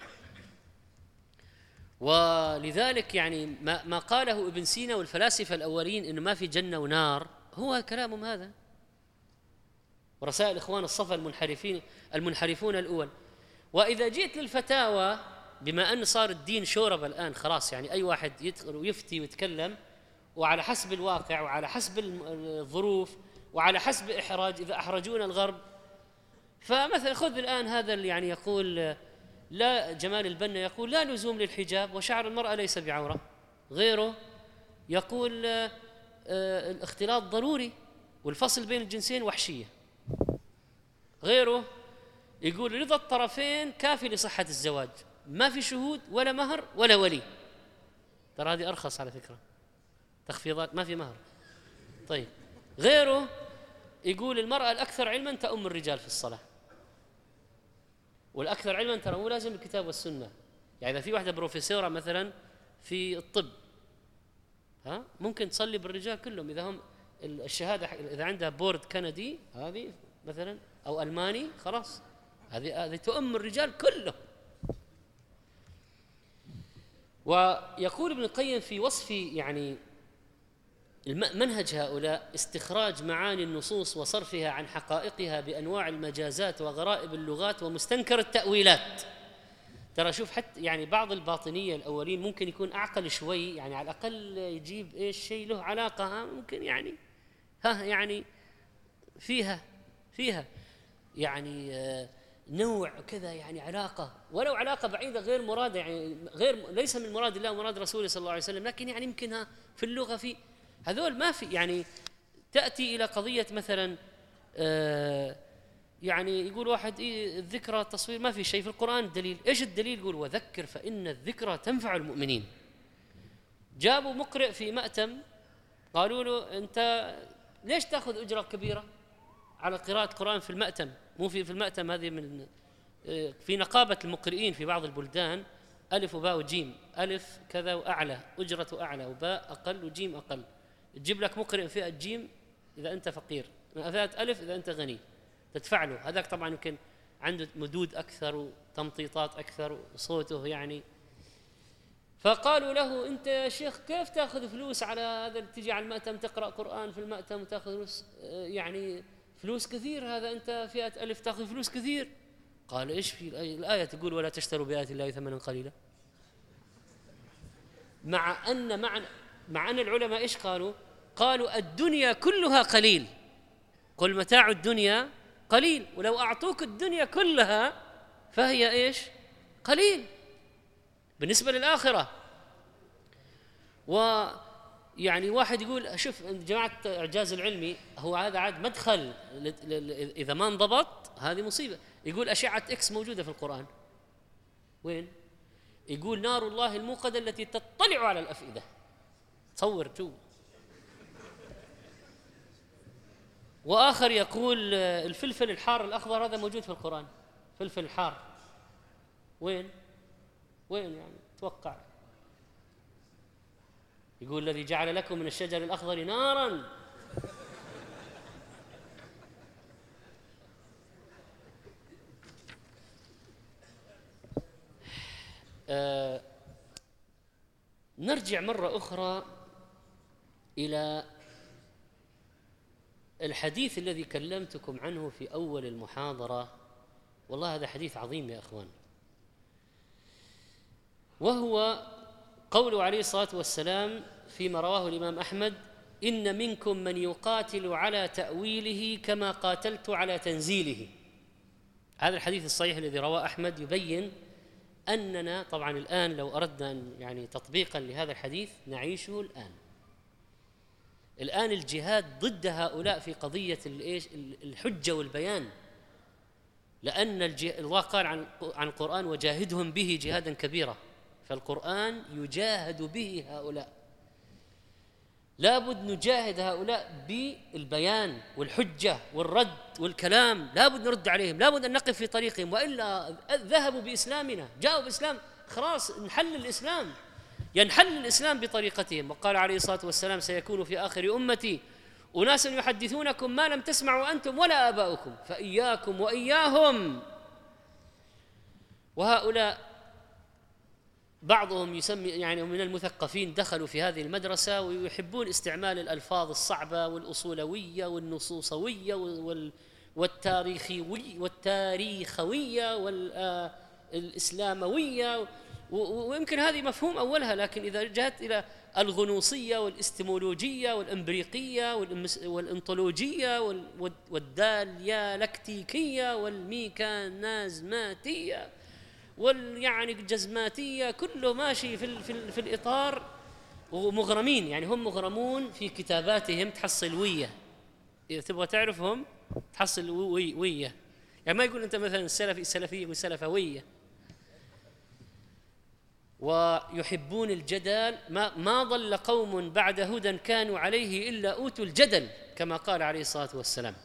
ولذلك يعني ما قاله ابن سينا والفلاسفة الأولين إنه ما في جنة ونار هو كلامهم هذا، ورسائل إخوان الصفا المنحرفون الأول. وإذا جئت للفتاوى، بما أن صار الدين شوربة الآن خلاص، يعني أي واحد يدخل ويفتي ويتكلم وعلى حسب الواقع وعلى حسب الظروف وعلى حسب إحراج، إذا أحرجونا الغرب. فمثلا خذ الآن هذا اللي يعني يقول لا، جمال البنا يقول لا لزوم للحجاب وشعر المرأة ليس بعورة، غيره يقول الاختلاط ضروري والفصل بين الجنسين وحشية، غيره يقول رضا الطرفين كافي لصحة الزواج، ما في شهود ولا مهر ولا ولي. ترى هذه أرخص على فكرة، تخفيضات، ما في مهر. طيب غيره يقول المرأة الأكثر علما تؤم الرجال في الصلاة، والأكثر علما ترى مو لازم الكتاب والسنة. يعني إذا في واحدة بروفيسورة مثلا في الطب، ممكن تصلي بالرجال كلهم إذا هم الشهادة، إذا عندها بورد كندي هذه مثلا أو ألماني، خلاص هذه تؤم الرجال كلهم. ويقول ابن القيم في وصف يعني منهج هؤلاء استخراج معاني النصوص وصرفها عن حقائقها بأنواع المجازات وغرائب اللغات ومستنكر التأويلات. ترى شوف، حتى يعني بعض الباطنية الأولين ممكن يكون أعقل شوي، يعني على الأقل يجيب إيش شيء له علاقة، ممكن يعني يعني فيها يعني نوع كذا، يعني علاقة ولو علاقة بعيدة غير مرادة، يعني ليس من مراد الله ومراد رسوله صلى الله عليه وسلم، لكن يعني يمكنها في اللغة في هذول ما في. يعني تأتي إلى قضية مثلا يعني يقول واحد الذكرى التصوير ما في شيء في القرآن، الدليل إيش الدليل؟ يقول وذكر فإن الذكرى تنفع المؤمنين. جابوا مقرئ في مأتم قالوا له أنت ليش تأخذ أجرة كبيرة على قراءة القرآن في المأتم؟ مو في المأتم هذه من في نقابة المقرئين في بعض البلدان، ألف وباء وجيم، ألف كذا وأعلى أجرة أعلى، وباء أقل وجيم أقل. تجيب لك مقرئ فئة جيم إذا أنت فقير، فئة ألف إذا أنت غني تدفع له. هذاك طبعا يمكن عنده مدود أكثر وتمطيطات أكثر وصوته يعني. فقالوا له أنت يا شيخ كيف تأخذ فلوس على هذا، تجي على المأتم تقرأ قرآن في المأتم وتأخذ فلوس، يعني فلوس كثير، هذا أنت فئة ألف تأخذ فلوس كثير. قال إيش في الآية تقول ولا تشتروا بآيات الله ثمنا قليلا. مع أن العلماء إيش قالوا؟ قالوا الدنيا كلها قليل، قل متاع الدنيا قليل، ولو أعطوك الدنيا كلها فهي إيش؟ قليل بالنسبة للآخرة. ويعني واحد يقول شوف جماعة إعجاز العلمي هو هذا عاد مدخل، إذا ما انضبط هذه مصيبة. يقول أشعة إكس موجودة في القرآن، وين؟ يقول نار الله الموقدة التي تطلع على الأفئدة. تصور شو. وآخر يقول الفلفل الحار الأخضر هذا موجود في القرآن، فلفل الحار وين يعني توقع؟ يقول الذي جعل لكم من الشجر الأخضر نارا. نرجع مرة أخرى إلى الحديث الذي كلمتكم عنه في أول المحاضرة. والله هذا حديث عظيم يا أخوان، وهو قوله عليه الصلاة والسلام فيما رواه الإمام أحمد: إن منكم من يقاتل على تأويله كما قاتلت على تنزيله. هذا الحديث الصحيح الذي رواه أحمد يبين أننا طبعا الآن لو أردنا يعني تطبيقا لهذا الحديث نعيشه الآن الجهاد ضد هؤلاء في قضية الحجة والبيان، لأن الله قال عن القرآن وجاهدهم به جهادا كبيرا، فالقرآن يجاهد به هؤلاء. لابد نجاهد هؤلاء بالبيان والحجة والرد والكلام، لابد نرد عليهم، لابد أن نقف في طريقهم، وإلا ذهبوا بإسلامنا، جاءوا بإسلام، خلاص نحل الإسلام، ينحل الإسلام بطريقتهم. وقال عليه الصلاة والسلام: سيكون في آخر أمتي أناس يحدثونكم ما لم تسمعوا أنتم ولا آباؤكم فإياكم وإياهم. وهؤلاء بعضهم يسمي يعني من المثقفين دخلوا في هذه المدرسة ويحبون استعمال الألفاظ الصعبة والأصولوية والنصوصوية والتاريخوية والإسلاموية، ويمكن هذه مفهوم أولها، لكن إذا جاءت إلى الغنوصية والاستمولوجية والإمبريقية والإنطولوجية والديالكتيكية والميكانازماتية يعني الجزماتية، كله ماشي في الإطار، ومغرمين، يعني هم مغرمون في كتاباتهم. تحصل وية، إذا تبغى تعرفهم تحصل وية، يعني ما يقول أنت مثلا سلفي سلفية، يقول سلفوية. ويحبون الجدل، ما ضل قوم بعد هدى كانوا عليه إلا أوتوا الجدل، كما قال عليه الصلاة والسلام.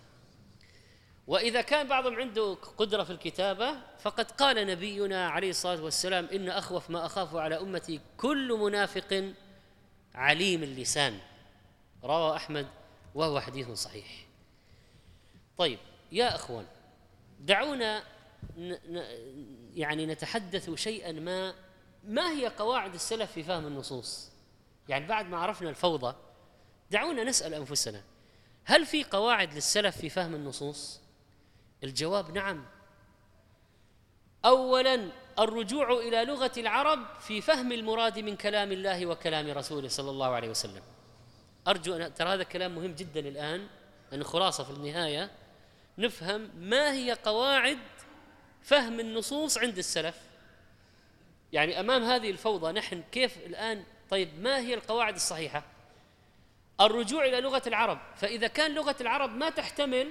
وإذا كان بعضهم عنده قدرة في الكتابة فقد قال نبينا عليه الصلاة والسلام: إن أخوف ما أخاف على أمتي كل منافق عليم اللسان، رواه أحمد وهو حديث صحيح. طيب يا أخوان، دعونا يعني نتحدث شيئا ما هي قواعد السلف في فهم النصوص. يعني بعد ما عرفنا الفوضى دعونا نسأل أنفسنا: هل في قواعد للسلف في فهم النصوص؟ الجواب نعم. أولا الرجوع إلى لغة العرب في فهم المراد من كلام الله وكلام رسوله صلى الله عليه وسلم. أرجو أن ترى هذا الكلام مهم جدا الآن، أن خلاصة في النهاية نفهم ما هي قواعد فهم النصوص عند السلف. يعني أمام هذه الفوضى نحن كيف الآن؟ طيب ما هي القواعد الصحيحة؟ الرجوع إلى لغة العرب. فإذا كان لغة العرب ما تحتمل،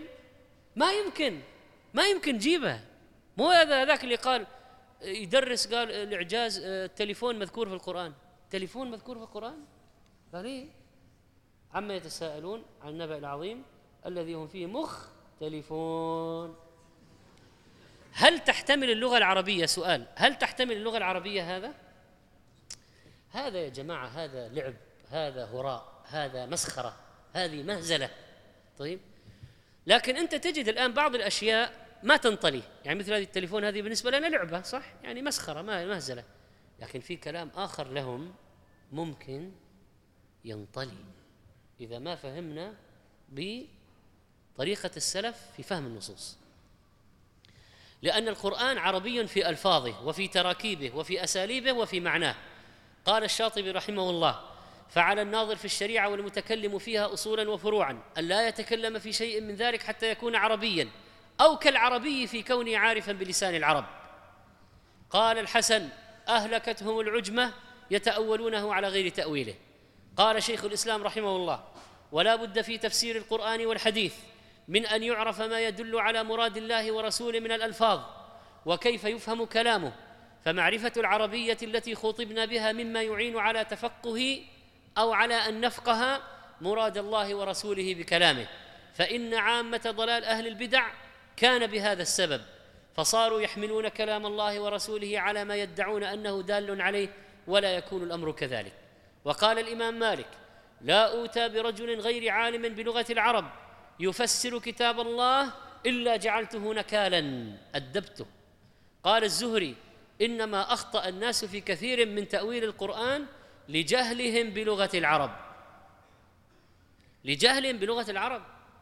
ما يمكن جيبها. مو هذاك اللي قال يدرس، قال الإعجاز التليفون مذكور في القرآن. تليفون مذكور في القرآن؟ قال إيه؟ عما يتساءلون عن النبأ العظيم الذي هم فيه مختلفون. هل تحتمل اللغة العربية؟ سؤال: هل تحتمل اللغة العربية هذا؟ هذا يا جماعة هذا لعب، هذا هراء، هذا مسخرة، هذه مهزلة. طيب، لكن أنت تجد الآن بعض الأشياء ما تنطلي، يعني مثل هذه التليفون، هذه بالنسبة لنا لعبة صح، يعني مسخرة، مهزلة، لكن في كلام آخر لهم ممكن ينطلي إذا ما فهمنا بطريقة السلف في فهم النصوص. لأن القرآن عربي في ألفاظه وفي تراكيبه وفي أساليبه وفي معناه. قال الشاطبي رحمه الله: فعلى الناظر في الشريعة والمتكلم فيها أصولا وفروعا أن لا يتكلم في شيء من ذلك حتى يكون عربيا أو كالعربي في كونه عارفا بلسان العرب. قال الحسن: أهلكتهم العجمة يتأولونه على غير تأويله. قال شيخ الإسلام رحمه الله: ولا بد في تفسير القرآن والحديث من أن يعرف ما يدل على مراد الله ورسوله من الألفاظ وكيف يفهم كلامه، فمعرفة العربية التي خطبنا بها مما يعين على تفقه أو على أن نفقه مراد الله ورسوله بكلامه. فإن عامة ضلال أهل البدع كان بهذا السبب، فصاروا يحملون كلام الله ورسوله على ما يدعون أنه دال عليه، ولا يكون الأمر كذلك. وقال الإمام مالك: لا أوتى برجل غير عالم بلغة العرب يفسر كتاب الله إلا جعلته نكالا أدبته. قال الزهري: إنما أخطأ الناس في كثير من تأويل القرآن لجهلهم بلغة العرب. لجهلهم بلغة العرب.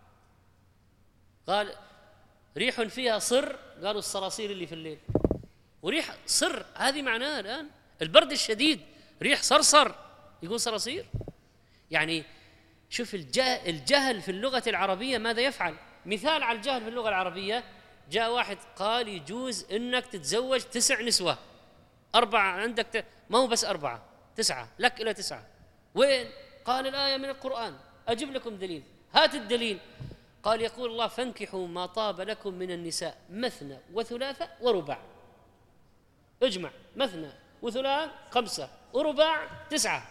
قال: ريح فيها صر، قالوا الصراصير اللي في الليل. وريح صر هذه معناها الآن البرد الشديد، ريح صرصر يقول صراصير. يعني شوف الجهل في اللغة العربية ماذا يفعل. مثال على الجهل في اللغة العربية: جاء واحد قال يجوز انك تتزوج 9 نسوة، 4 عندك، ما هو بس 4، 9 لك إلى 9. وين؟ قال الآية من القرآن. أجيب لكم دليل. هات الدليل. قال: يقول الله: فانكحوا ما طاب لكم من النساء مثنى وثلاثة ورباع. اجمع مثنى وثلاث 5 ورباع 9.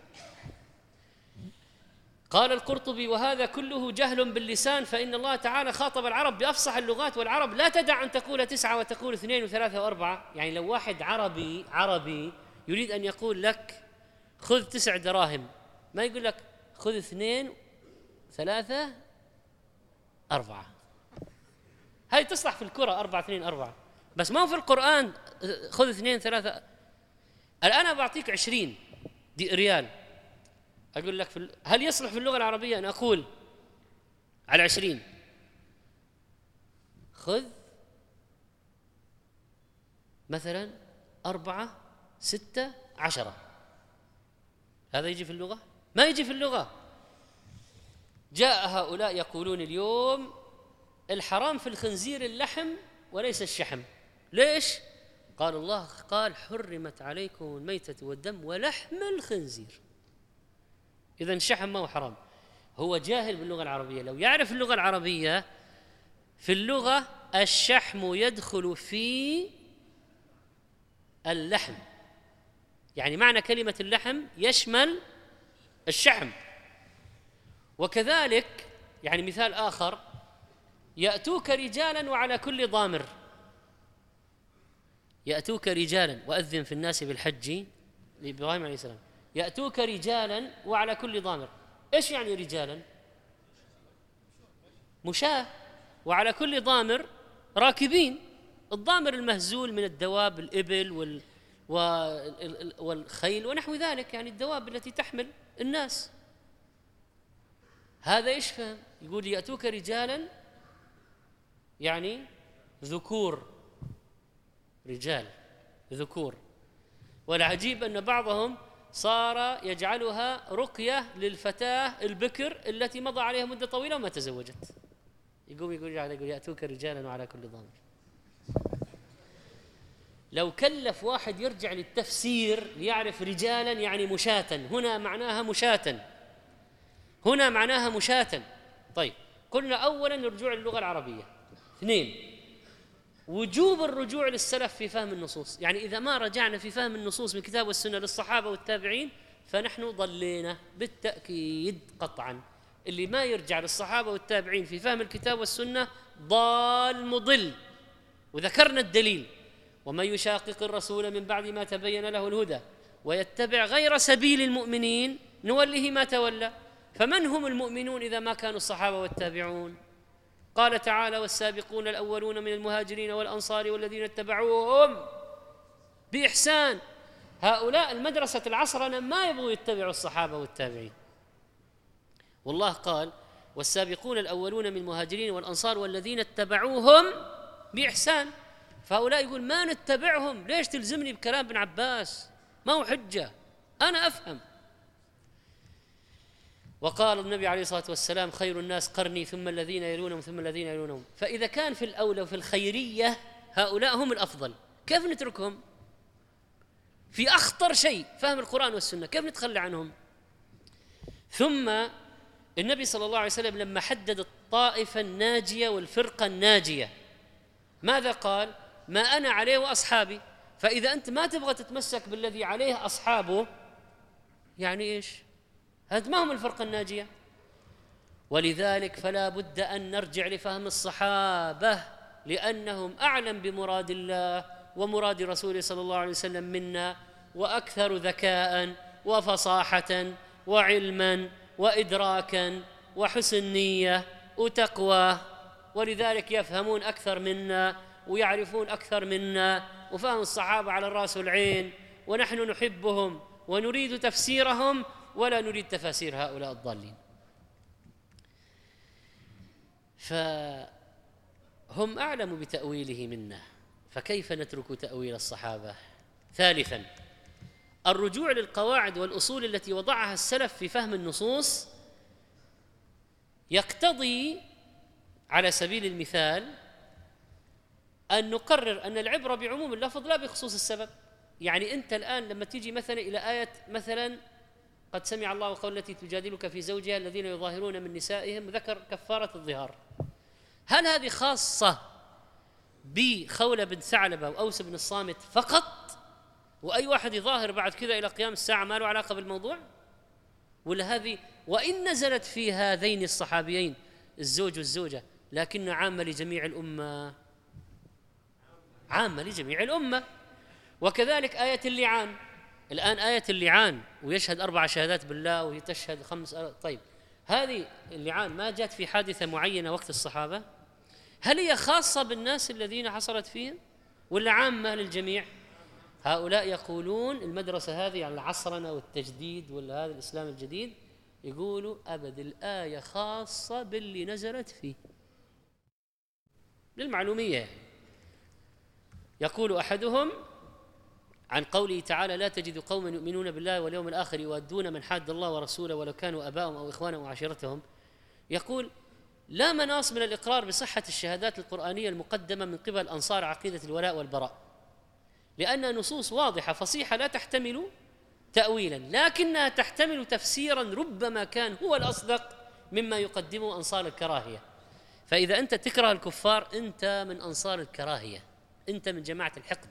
قال القرطبي: وهذا كله جهل باللسان، فإن الله تعالى خاطب العرب بأفصح اللغات، والعرب لا تدع أن تقول 9 وتقول 2 و3 و4. يعني لو واحد عربي يريد أن يقول لك خذ 9 دراهم، ما يقول لك خذ 2 3 4. هاي تصلح في الكرة 4 2 4، بس ما هو في القرآن خذ 2 3. الآن أنا بعطيك 20 ريال، أقول لك هل يصلح في اللغة العربية أن أقول على 20 خذ مثلا 4 6 10؟ هذا يجي في اللغة؟ ما يجي في اللغة. جاء هؤلاء يقولون اليوم الحرام في الخنزير اللحم وليس الشحم. ليش؟ قال الله قال: حرمت عليكم الميتة والدم ولحم الخنزير. إذن الشحم ما هو حرام. هو جاهل باللغة العربية. لو يعرف اللغة العربية، في اللغة الشحم يدخل في اللحم، يعني معنى كلمة اللحم يشمل الشحم. وكذلك يعني مثال آخر: يأتوك رجالا وعلى كل ضامر. يأتوك رجالا، وأذن في الناس بالحج لإبراهيم عليه السلام، يأتوك رجالا وعلى كل ضامر. إيش يعني رجالا؟ مشاة، وعلى كل ضامر راكبين. الضامر المهزول من الدواب، الإبل والخيل ونحو ذلك، يعني الدواب التي تحمل الناس. هذا إيش فهم؟ يقول يأتوك رجالا يعني ذكور، رجال ذكور. والعجيب أن بعضهم صار يجعلها رقية للفتاة البكر التي مضى عليها مدة طويلة وما تزوجت. يقول يأتوك رجالا وعلى كل ضامر. لو كلف واحد يرجع للتفسير ليعرف رجالا يعني مشاة، هنا معناها مشاة، هنا معناها مشاة. طيب، قلنا أولا الرجوع للغة العربية. 2، وجوب الرجوع للسلف في فهم النصوص. يعني إذا ما رجعنا في فهم النصوص من الكتاب والسنة للصحابة والتابعين فنحن ضلينا بالتأكيد قطعا. اللي ما يرجع للصحابة والتابعين في فهم الكتاب والسنة ضال مضل. وذكرنا الدليل: ومن يشاقق الرسول من بعد ما تبين له الهدى ويتبع غير سبيل المؤمنين نوله ما تولى. فمن هم المؤمنون إذا ما كانوا الصحابة والتابعون؟ قال تعالى: والسابقون الأولون من المهاجرين والأنصار والذين اتبعوهم بإحسان. هؤلاء المدرسة العصرنة ما يبغوا يتبعوا الصحابة والتابعين. والله قال: والسابقون الأولون من المهاجرين والأنصار والذين اتبعوهم بإحسان. فهؤلاء يقول ما نتبعهم، ليش تلزمني بكلام ابن عباس؟ ما هو حجة، أنا أفهم. وقال النبي عليه الصلاة والسلام: خير الناس قرني ثم الذين يلونهم ثم الذين يلونهم. فإذا كان في الأولى وفي الخيرية هؤلاء هم الأفضل، كيف نتركهم؟ في أخطر شيء فهم القرآن والسنة، كيف نتخلى عنهم؟ ثم النبي صلى الله عليه وسلم لما حدد الطائفة الناجية والفرقة الناجية ماذا قال؟ ما أنا عليه وأصحابي. فإذا أنت ما تبغى تتمسك بالذي عليه أصحابه يعني إيش؟ هذا ما هم الفرقة الناجية. ولذلك فلا بد أن نرجع لفهم الصحابة، لأنهم أعلم بمراد الله ومراد رسوله صلى الله عليه وسلم منا، وأكثر ذكاء وفصاحة وعلما وإدراكا وحسن نية وتقوى. ولذلك يفهمون أكثر منا ويعرفون أكثر منا. وفهم الصحابة على الرأس والعين، ونحن نحبهم ونريد تفسيرهم ولا نريد تفاسير هؤلاء الضالين. فهم أعلم بتأويله منا، فكيف نترك تأويل الصحابة؟ ثالثا، الرجوع للقواعد والأصول التي وضعها السلف في فهم النصوص يقتضي على سبيل المثال أن نقرر أن العبرة بعموم اللفظ لا بخصوص السبب. يعني أنت الآن لما تيجي مثلا إلى آية مثلا قد سمع الله قول التي تجادلك في زوجها الذين يظاهرون من نسائهم، ذكر كفارة الظهار. هل هذه خاصة بخولة بن ثعلبة وأوس بن الصامت فقط، وأي واحد يظاهر بعد كذا إلى قيام الساعة ما له علاقة بالموضوع؟ ولا هذه وإن نزلت في هذين الصحابيين الزوج والزوجة لكن عامة لجميع الأمة، عامة لجميع الأمة. وكذلك آية اللعان، الآن آية اللعان ويشهد 4 شهادات بالله وهي تشهد 5. طيب، هذه اللعان ما جاءت في حادثة معينة وقت الصحابة؟ هل هي خاصة بالناس الذين حصلت فيهم ولا عامة للجميع؟ هؤلاء يقولون المدرسة هذه على العصرنة والتجديد ولا هذا الإسلام الجديد، يقولوا أبد الآية خاصة باللي نزلت فيه. للمعلومية، يقول أحدهم عن قوله تعالى: لا تجد قوما يؤمنون بالله واليوم الآخر يودون من حاد الله ورسوله ولو كانوا آباءهم أو إخوانهم وعشيرتهم. يقول: لا مناص من الإقرار بصحة الشهادات القرآنية المقدمة من قبل أنصار عقيدة الولاء والبراء، لأنها نصوص واضحة فصيحة لا تحتمل تأويلا، لكنها تحتمل تفسيرا ربما كان هو الأصدق مما يقدمه أنصار الكراهية. فإذا أنت تكره الكفار أنت من أنصار الكراهية، أنت من جماعة الحقد.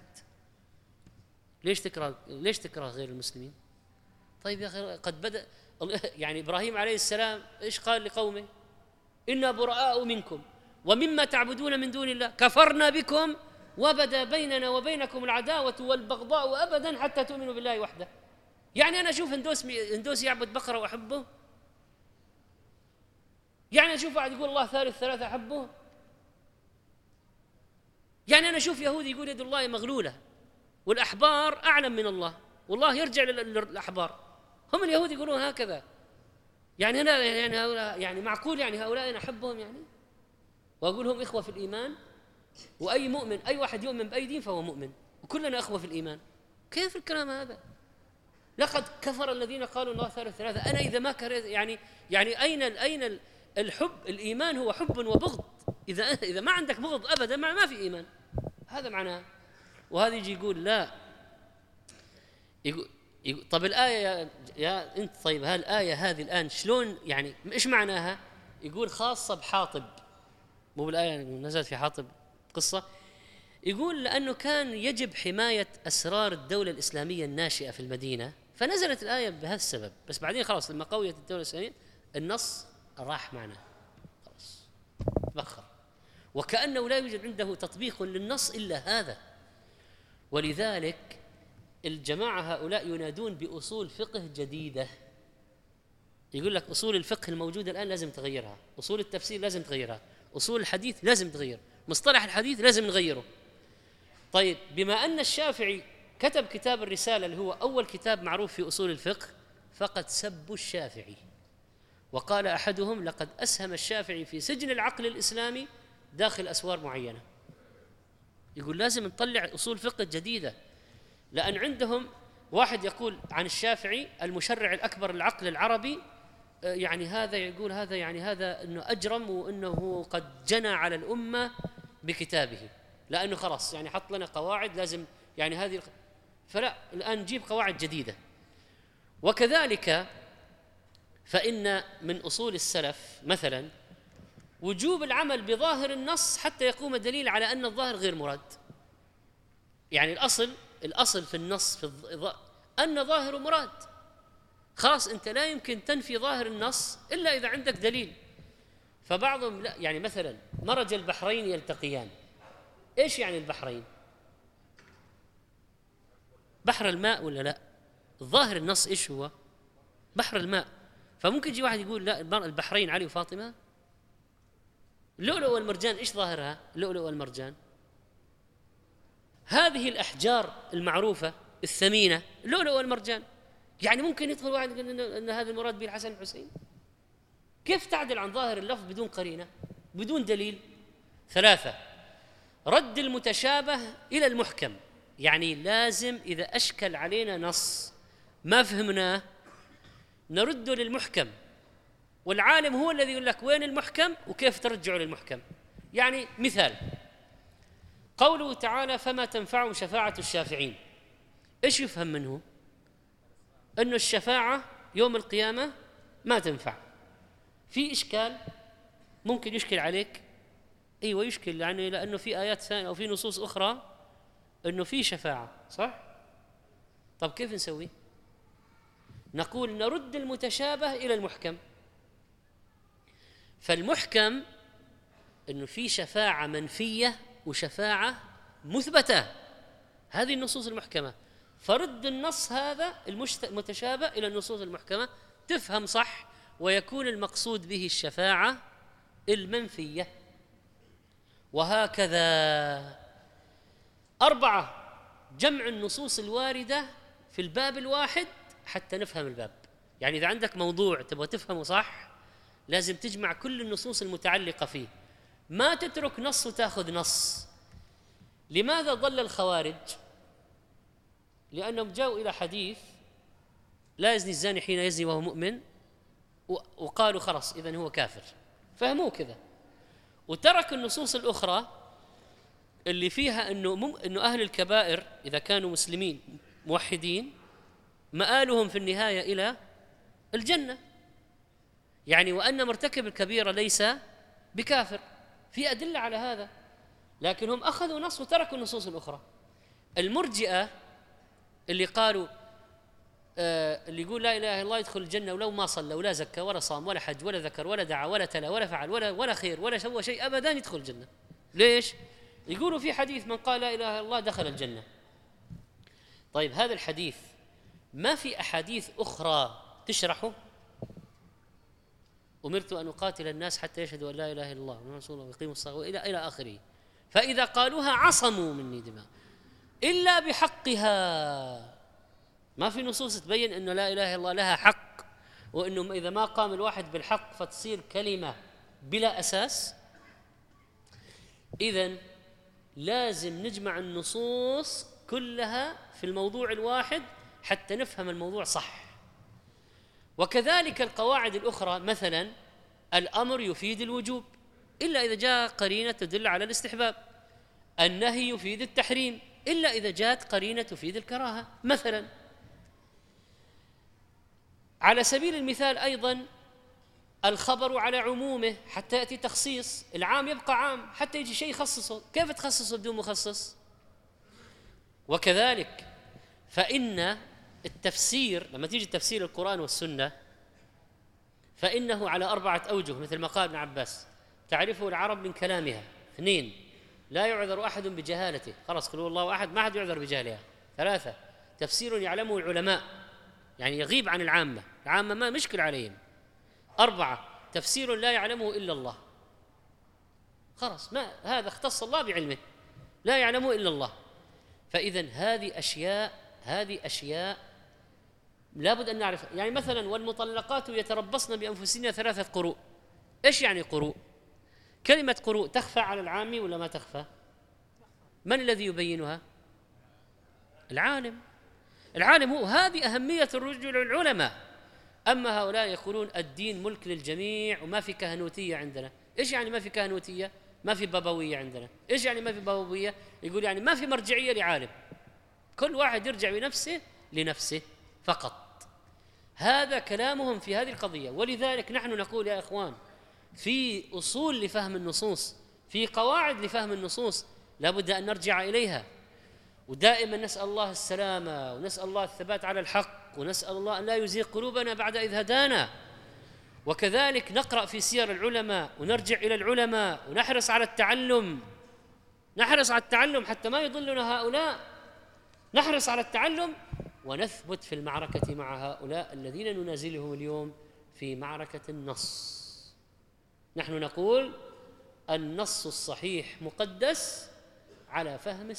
ليش تكره غير المسلمين؟ طيب يا أخي قد بدأ يعني إبراهيم عليه السلام إيش قال لقومه؟ إنا براء منكم ومما تعبدون من دون الله كفرنا بكم وبدا بيننا وبينكم العداوة والبغضاء أبدا حتى تؤمنوا بالله وحده. يعني أنا أشوف هندوس يعبد بقرة وأحبه؟ يعني أشوف واحد يقول الله ثالث ثلاثة أحبه؟ يعني أنا أشوف يهودي يقول يد الله مغلولة والأحبار أعلم من الله والله يرجع للأحبار، هم اليهود يقولون هكذا. يعني أنا يعني هؤلاء يعني معقول يعني هؤلاء أنا أحبهم يعني وأقول هم إخوة في الإيمان، وأي مؤمن أي واحد يؤمن بأي دين فهو مؤمن وكلنا إخوة في الإيمان. كيف الكلام هذا؟ لقد كفر الذين قالوا الله ثالث ثلاثة. أنا إذا ما كرهت يعني أين الحب؟ الإيمان هو حب وبغض. إذا ما عندك بغض أبدا ما في إيمان، هذا معناه. وهذا يجي يقول لا، يقول طب الآية يا أنت، طيب هالآية هذه الآن شلون يعني إيش معناها؟ يقول خاصة بحاطب، مو بالآية نزلت في حاطب قصة. يقول لأنه كان يجب حماية أسرار الدولة الإسلامية الناشئة في المدينة فنزلت الآية بهذا السبب. بس بعدين خلاص لما قويت الدولة الإسلامية النص راح معنا خلاص تبخر، وكأنه لا يوجد عنده تطبيق للنص إلا هذا. ولذلك الجماعة هؤلاء ينادون بأصول فقه جديدة. يقول لك أصول الفقه الموجودة الآن لازم تغيرها، أصول التفسير لازم تغيرها، أصول الحديث لازم تغير، مصطلح الحديث لازم نغيره. طيب بما أن الشافعي كتب كتاب الرسالة اللي هو أول كتاب معروف في أصول الفقه، فقد سبوا الشافعي، وقال أحدهم لقد أسهم الشافعي في سجن العقل الإسلامي داخل أسوار معينة. يقول لازم نطلع أصول فقه جديدة، لأن عندهم واحد يقول عن الشافعي المشرع الأكبر للعقل العربي، يعني هذا يقول هذا يعني هذا أنه أجرم وأنه قد جنى على الأمة بكتابه، لأنه خلاص يعني حط لنا قواعد لازم يعني هذه، فلا الآن نجيب قواعد جديدة. وكذلك فإن من أصول السلف مثلا وجوب العمل بظاهر النص حتى يقوم الدليل على أن الظاهر غير مراد. يعني الأصل في النص أن ظاهر مراد، خلاص أنت لا يمكن تنفي ظاهر النص إلا إذا عندك دليل. فبعضهم لا، يعني مثلا مرج البحرين يلتقيان، إيش يعني البحرين؟ بحر الماء ولا لا؟ الظاهر النص إيش هو؟ بحر الماء. فممكن يجي واحد يقول لا البحرين علي وفاطمة. اللؤلؤ والمرجان إيش ظاهرها؟ اللؤلؤ والمرجان هذه الأحجار المعروفة الثمينة، اللؤلؤ والمرجان. يعني ممكن يدخل واحد يقول أن هذا المراد به الحسن والحسين. كيف تعدل عن ظاهر اللفظ بدون قرينة بدون دليل؟ 3 رد المتشابه إلى المحكم. يعني لازم إذا أشكل علينا نص ما فهمناه نرده للمحكم، والعالم هو الذي يقول لك وين المحكم وكيف ترجعه للمحكم. يعني مثال قوله تعالى فما تنفعهم شفاعة الشافعين، إيش يفهم منه؟ أنه الشفاعة يوم القيامة ما تنفع. في إشكال ممكن يشكل عليك؟ أيوة يشكل، يعني لأنه في آيات ثانية أو في نصوص أخرى أنه في شفاعة، صح؟ طب كيف نسوي؟ نقول نرد المتشابه إلى المحكم. فالمحكم أنه في شفاعة منفية وشفاعة مثبتة، هذه النصوص المحكمة. فرد النص هذا المتشابه إلى النصوص المحكمة تفهم صح، ويكون المقصود به الشفاعة المنفية. وهكذا 4 جمع النصوص الواردة في الباب الواحد حتى نفهم الباب. يعني إذا عندك موضوع تبغى تفهمه صح لازم تجمع كل النصوص المتعلقة فيه، ما تترك نص وتأخذ نص. لماذا ضل الخوارج؟ لأنهم جاءوا إلى حديث لا يزني الزاني حين يزني وهو مؤمن، وقالوا خلاص إذن هو كافر، فهموه كذا، وترك النصوص الأخرى اللي فيها إنه أهل الكبائر إذا كانوا مسلمين موحدين مآلهم في النهاية إلى الجنة، يعني وأن مرتكب الكبيرة ليس بكافر. في أدلة على هذا، لكن هم أخذوا نص وتركوا النصوص الأخرى. المرجئة اللي قالوا اللي يقول لا إله إلا الله يدخل الجنة ولو ما صلى ولا زكى ولا صام ولا حج ولا ذكر ولا دعا ولا تلا ولا فعل ولا خير ولا سوى شيء أبدا يدخل الجنة. ليش؟ يقولوا في حديث من قال لا إله إلا الله دخل الجنة. طيب هذا الحديث ما في أحاديث أخرى تشرحه؟ أمرت أن أقاتل الناس حتى يشهدوا أن لا إله إلا الله وأن رسول الله ويقيموا الصلاة إلى آخره، فإذا قالوها عصموا مني دماء إلا بحقها. ما في نصوص تبين أنه لا إله إلا الله لها حق، وأنه إذا ما قام الواحد بالحق فتصير كلمة بلا أساس. إذن لازم نجمع النصوص كلها في الموضوع الواحد حتى نفهم الموضوع صح. وكذلك القواعد الأخرى، مثلا الأمر يفيد الوجوب إلا إذا جاء قرينة تدل على الاستحباب، النهي يفيد التحريم إلا إذا جاءت قرينة تفيد الكراهة. مثلا على سبيل المثال أيضا الخبر على عمومه حتى يأتي تخصيص، العام يبقى عام حتى يجي شيء يخصصه، كيف تخصصه بدون مخصص؟ وكذلك فإن التفسير لما تيجي تفسير القرآن والسنة فإنه على 4 أوجه، مثل ما قال ابن عباس تعرفه العرب من كلامها. 2 لا يعذر أحد بجهالته، خلاص قل هو الله أحد ما حد يعذر بجهلها. 3 تفسير يعلمه العلماء يعني يغيب عن العامة، العامة ما مشكل عليهم. 4 تفسير لا يعلمه إلا الله، خلاص ما هذا اختص الله بعلمه لا يعلمه إلا الله. فإذن هذه أشياء لابد أن نعرف. يعني مثلا والمطلقات يتربصن بأنفسهن 3 قروء. إيش يعني قروء؟ كلمة قروء تخفى على العامي ولا ما تخفى؟ من الذي يبينها؟ العالم هو. هذه أهمية الرجوع للعلماء. أما هؤلاء يقولون الدين ملك للجميع وما في كهنوتية عندنا. إيش يعني ما في كهنوتية؟ ما في بابوية عندنا. إيش يعني ما في بابوية؟ يقول يعني ما في مرجعية لعالم، كل واحد يرجع بنفسه لنفسه فقط. هذا كلامهم في هذه القضية. ولذلك نحن نقول يا إخوان في أصول لفهم النصوص، في قواعد لفهم النصوص لابد أن نرجع إليها، ودائما نسأل الله السلامة ونسأل الله الثبات على الحق ونسأل الله أن لا يزيغ قلوبنا بعد إذ هدانا. وكذلك نقرأ في سير العلماء ونرجع إلى العلماء ونحرص على التعلم حتى ما يضلنا هؤلاء. نحرص على التعلم ونثبت في المعركة مع هؤلاء الذين ننازلهم اليوم في معركة النص. نحن نقول النص الصحيح مقدس على فهم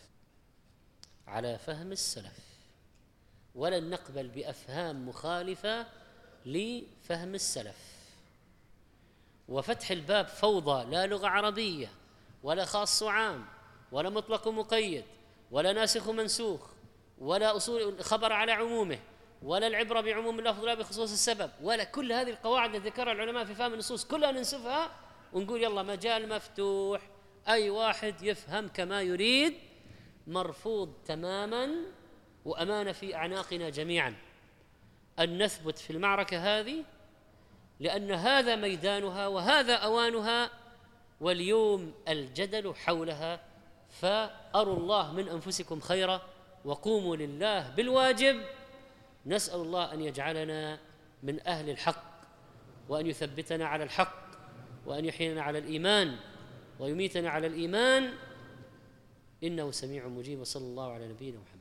السلف، ولن نقبل بأفهام مخالفة لفهم السلف. وفتح الباب فوضى، لا لغة عربية ولا خاص عام ولا مطلق مقيد ولا ناسخ منسوخ ولا أصول خبر على عمومه ولا العبرة بعموم اللفظ لا بخصوص السبب، ولا كل هذه القواعد التي ذكرها العلماء في فهم النصوص كلها ننسفها ونقول يلا مجال مفتوح أي واحد يفهم كما يريد. مرفوض تماما، وأمانة في أعناقنا جميعا أن نثبت في المعركة هذه، لأن هذا ميدانها وهذا أوانها، واليوم الجدل حولها. فأروا الله من أنفسكم خيرا وقوموا لله بالواجب. نسأل الله أن يجعلنا من أهل الحق وأن يثبتنا على الحق وأن يحيينا على الإيمان ويميتنا على الإيمان، إنه سميع مجيب. وصلى الله على نبينا محمد.